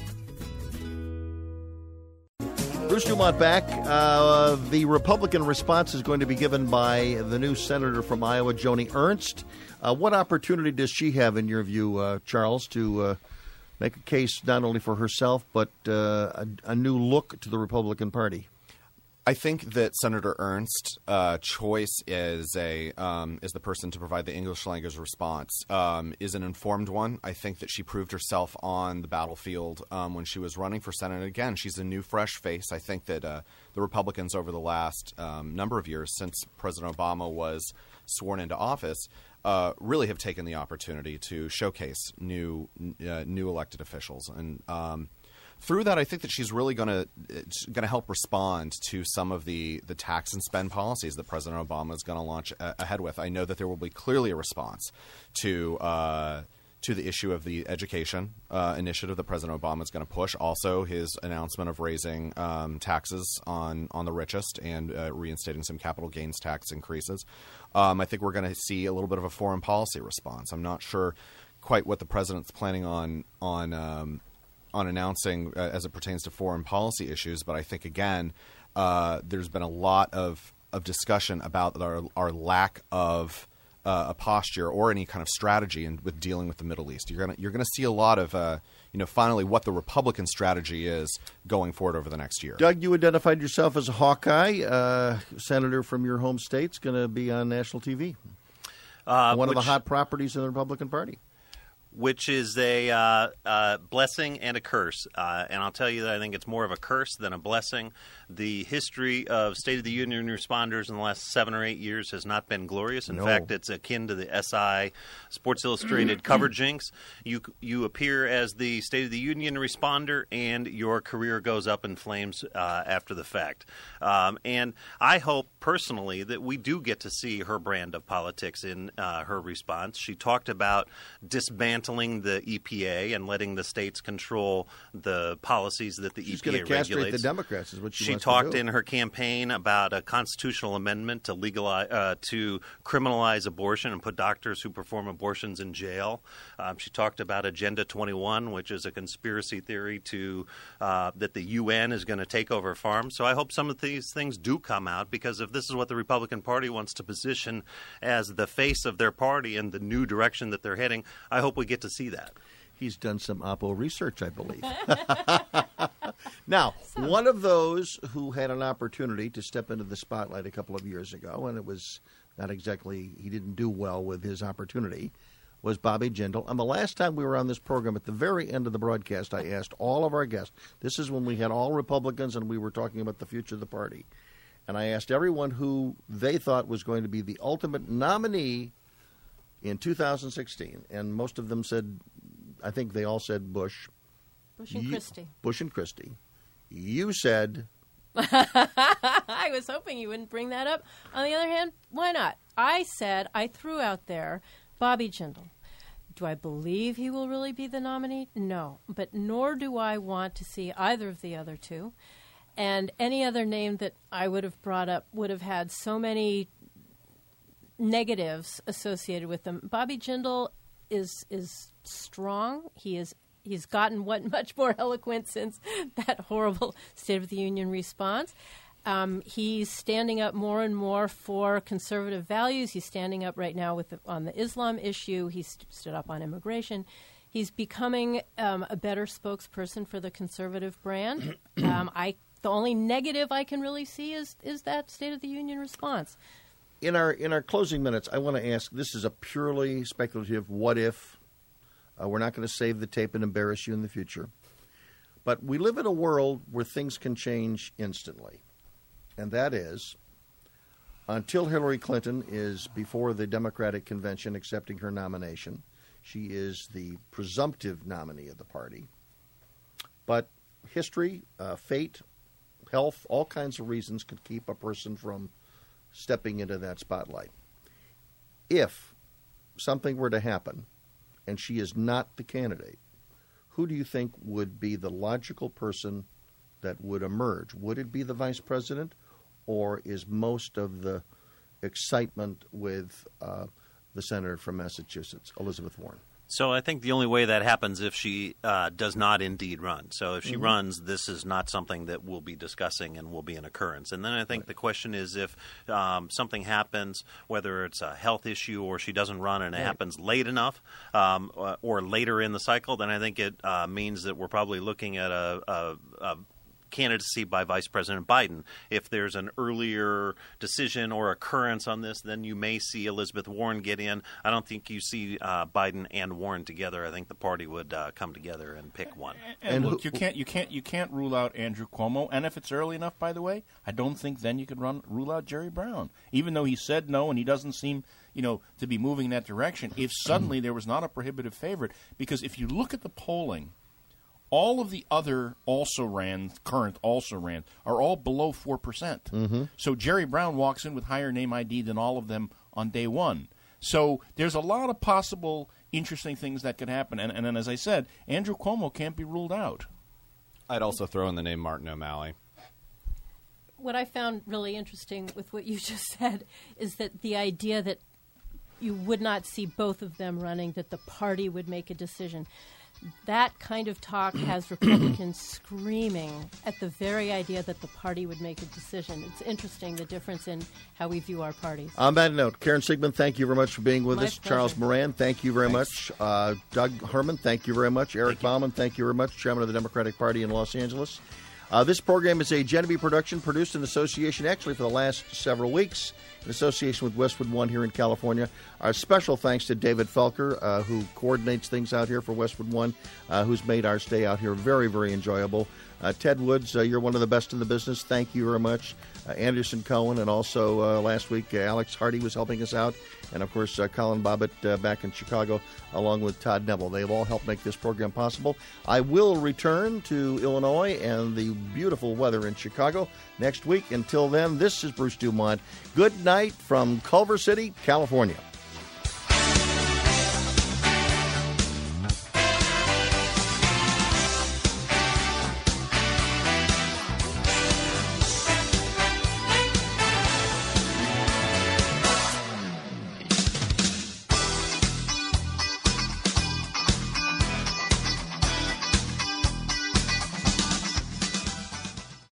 Speaker 1: Bruce Dumont back. The Republican response is going to be given by the new senator from Iowa, Joni Ernst. What opportunity does she have, in your view, Charles, to make a case not only for herself but a new look to the Republican Party?
Speaker 4: I think that Senator Ernst's choice as the person to provide the English language response is an informed one. I think that she proved herself on the battlefield when she was running for Senate. Again, she's a new, fresh face. I think that the Republicans over the last number of years since President Obama was sworn into office really have taken the opportunity to showcase new elected officials. And through that, I think that she's really going to help respond to some of the tax and spend policies that President Obama is going to launch ahead with. I know that there will be clearly a response to the issue of the education initiative that President Obama is going to push. Also, his announcement of raising taxes on the richest and reinstating some capital gains tax increases. I think we're going to see a little bit of a foreign policy response. I'm not sure quite what the president's planning on announcing as it pertains to foreign policy issues, but I think, again, there's been a lot of discussion about our lack of a posture or any kind of strategy with dealing with the Middle East. You're gonna see a lot of finally what the Republican strategy is going forward over the next year.
Speaker 1: Doug, you identified yourself as a Hawkeye. Senator from your home state's going to be on national TV. One of the hot properties in the Republican Party.
Speaker 2: Which is a blessing and a curse. And I'll tell you that I think it's more of a curse than a blessing. The history of State of the Union responders in the last 7 or 8 years has not been glorious. In fact, it's akin to the SI Sports Illustrated cover jinx. You appear as the State of the Union responder, and your career goes up in flames after the fact. And I hope personally that we do get to see her brand of politics in her response. She talked about disbanding the EPA and letting the states control the policies that the
Speaker 1: She's
Speaker 2: EPA
Speaker 1: going to castrate
Speaker 2: regulates.
Speaker 1: the Democrats is what she wants
Speaker 2: talked
Speaker 1: to do.
Speaker 2: in her campaign about a constitutional amendment to to criminalize abortion and put doctors who perform abortions in jail. She talked about Agenda 21, which is a conspiracy theory that the UN is going to take over farms. So I hope some of these things do come out, because if this is what the Republican Party wants to position as the face of their party and the new direction that they're heading, I hope we get to see that.
Speaker 1: He's done some Oppo research, I believe. Now, one of those who had an opportunity to step into the spotlight a couple of years ago, and it was not exactly, he didn't do well with his opportunity, was Bobby Jindal. And the last time we were on this program, at the very end of the broadcast, I asked all of our guests, this is when we had all Republicans and we were talking about the future of the party, and I asked everyone who they thought was going to be the ultimate nominee in 2016, and most of them said, I think they all said Bush.
Speaker 3: Bush and Christie.
Speaker 1: Bush and Christie. You said...
Speaker 3: I was hoping you wouldn't bring that up. On the other hand, why not? I threw out there Bobby Jindal. Do I believe he will really be the nominee? No. But nor do I want to see either of the other two. And any other name that I would have brought up would have had so many negatives associated with them. Bobby Jindal is strong. He's gotten much more eloquent since that horrible State of the Union response. He's standing up more and more for conservative values. He's standing up right now on the Islam issue. He's stood up on immigration. He's becoming a better spokesperson for the conservative brand. The only negative I can really see is that State of the Union response.
Speaker 1: In our closing minutes, I want to ask, this is a purely speculative what if. We're not going to save the tape and embarrass you in the future. But we live in a world where things can change instantly. And that is, until Hillary Clinton is before the Democratic Convention accepting her nomination, she is the presumptive nominee of the party. But history, fate, health, all kinds of reasons could keep a person from stepping into that spotlight. If something were to happen and she is not the candidate, who do you think would be the logical person that would emerge? Would it be the vice president, or is most of the excitement with the senator from Massachusetts, Elizabeth Warren?
Speaker 2: So I think the only way that happens if she does not indeed run. So if she runs, this is not something that we'll be discussing and will be an occurrence. And then I think the question is if something happens, whether it's a health issue or she doesn't run and it happens late enough or later in the cycle, then I think it means that we're probably looking at a candidacy by Vice President Biden. If there's an earlier decision or occurrence on this, then you may see Elizabeth Warren get in. I don't think you see Biden and Warren together. I think the party would come together and pick one.
Speaker 7: And look, you can't rule out Andrew Cuomo. And if it's early enough, by the way, I don't think then you could rule out Jerry Brown, even though he said no and he doesn't seem to be moving in that direction. If suddenly there was not a prohibitive favorite, because if you look at the polling, all of the other current also-rans, are all below 4%. So Jerry Brown walks in with higher name ID than all of them on day one. So there's a lot of possible interesting things that could happen. And then, as I said, Andrew Cuomo can't be ruled out.
Speaker 4: I'd also throw in the name Martin O'Malley.
Speaker 3: What I found really interesting with what you just said is that the idea that you would not see both of them running, that the party would make a decision. That kind of talk has Republicans screaming at the very idea that the party would make a decision. It's interesting, the difference in how we view our parties.
Speaker 1: On that note, Karen Siegman, thank you very much for being with
Speaker 3: My
Speaker 1: us.
Speaker 3: pleasure.
Speaker 1: Charles Moran, thank you very much. Doug Herman, thank you very much. Eric Bauman, thank you very much, Chairman of the Democratic Party in Los Angeles. This program is a Genevieve production produced in association, actually for the last several weeks, in association with Westwood One here in California. Our special thanks to David Felker, who coordinates things out here for Westwood One, who's made our stay out here very, very enjoyable. Ted Woods, you're one of the best in the business. Thank you very much. Anderson Cohen, and also last week Alex Hardy was helping us out. And, of course, Colin Bobbitt back in Chicago, along with Todd Neville. They've all helped make this program possible. I will return to Illinois and the beautiful weather in Chicago next week. Until then, this is Bruce Dumont. Good night from Culver City, California.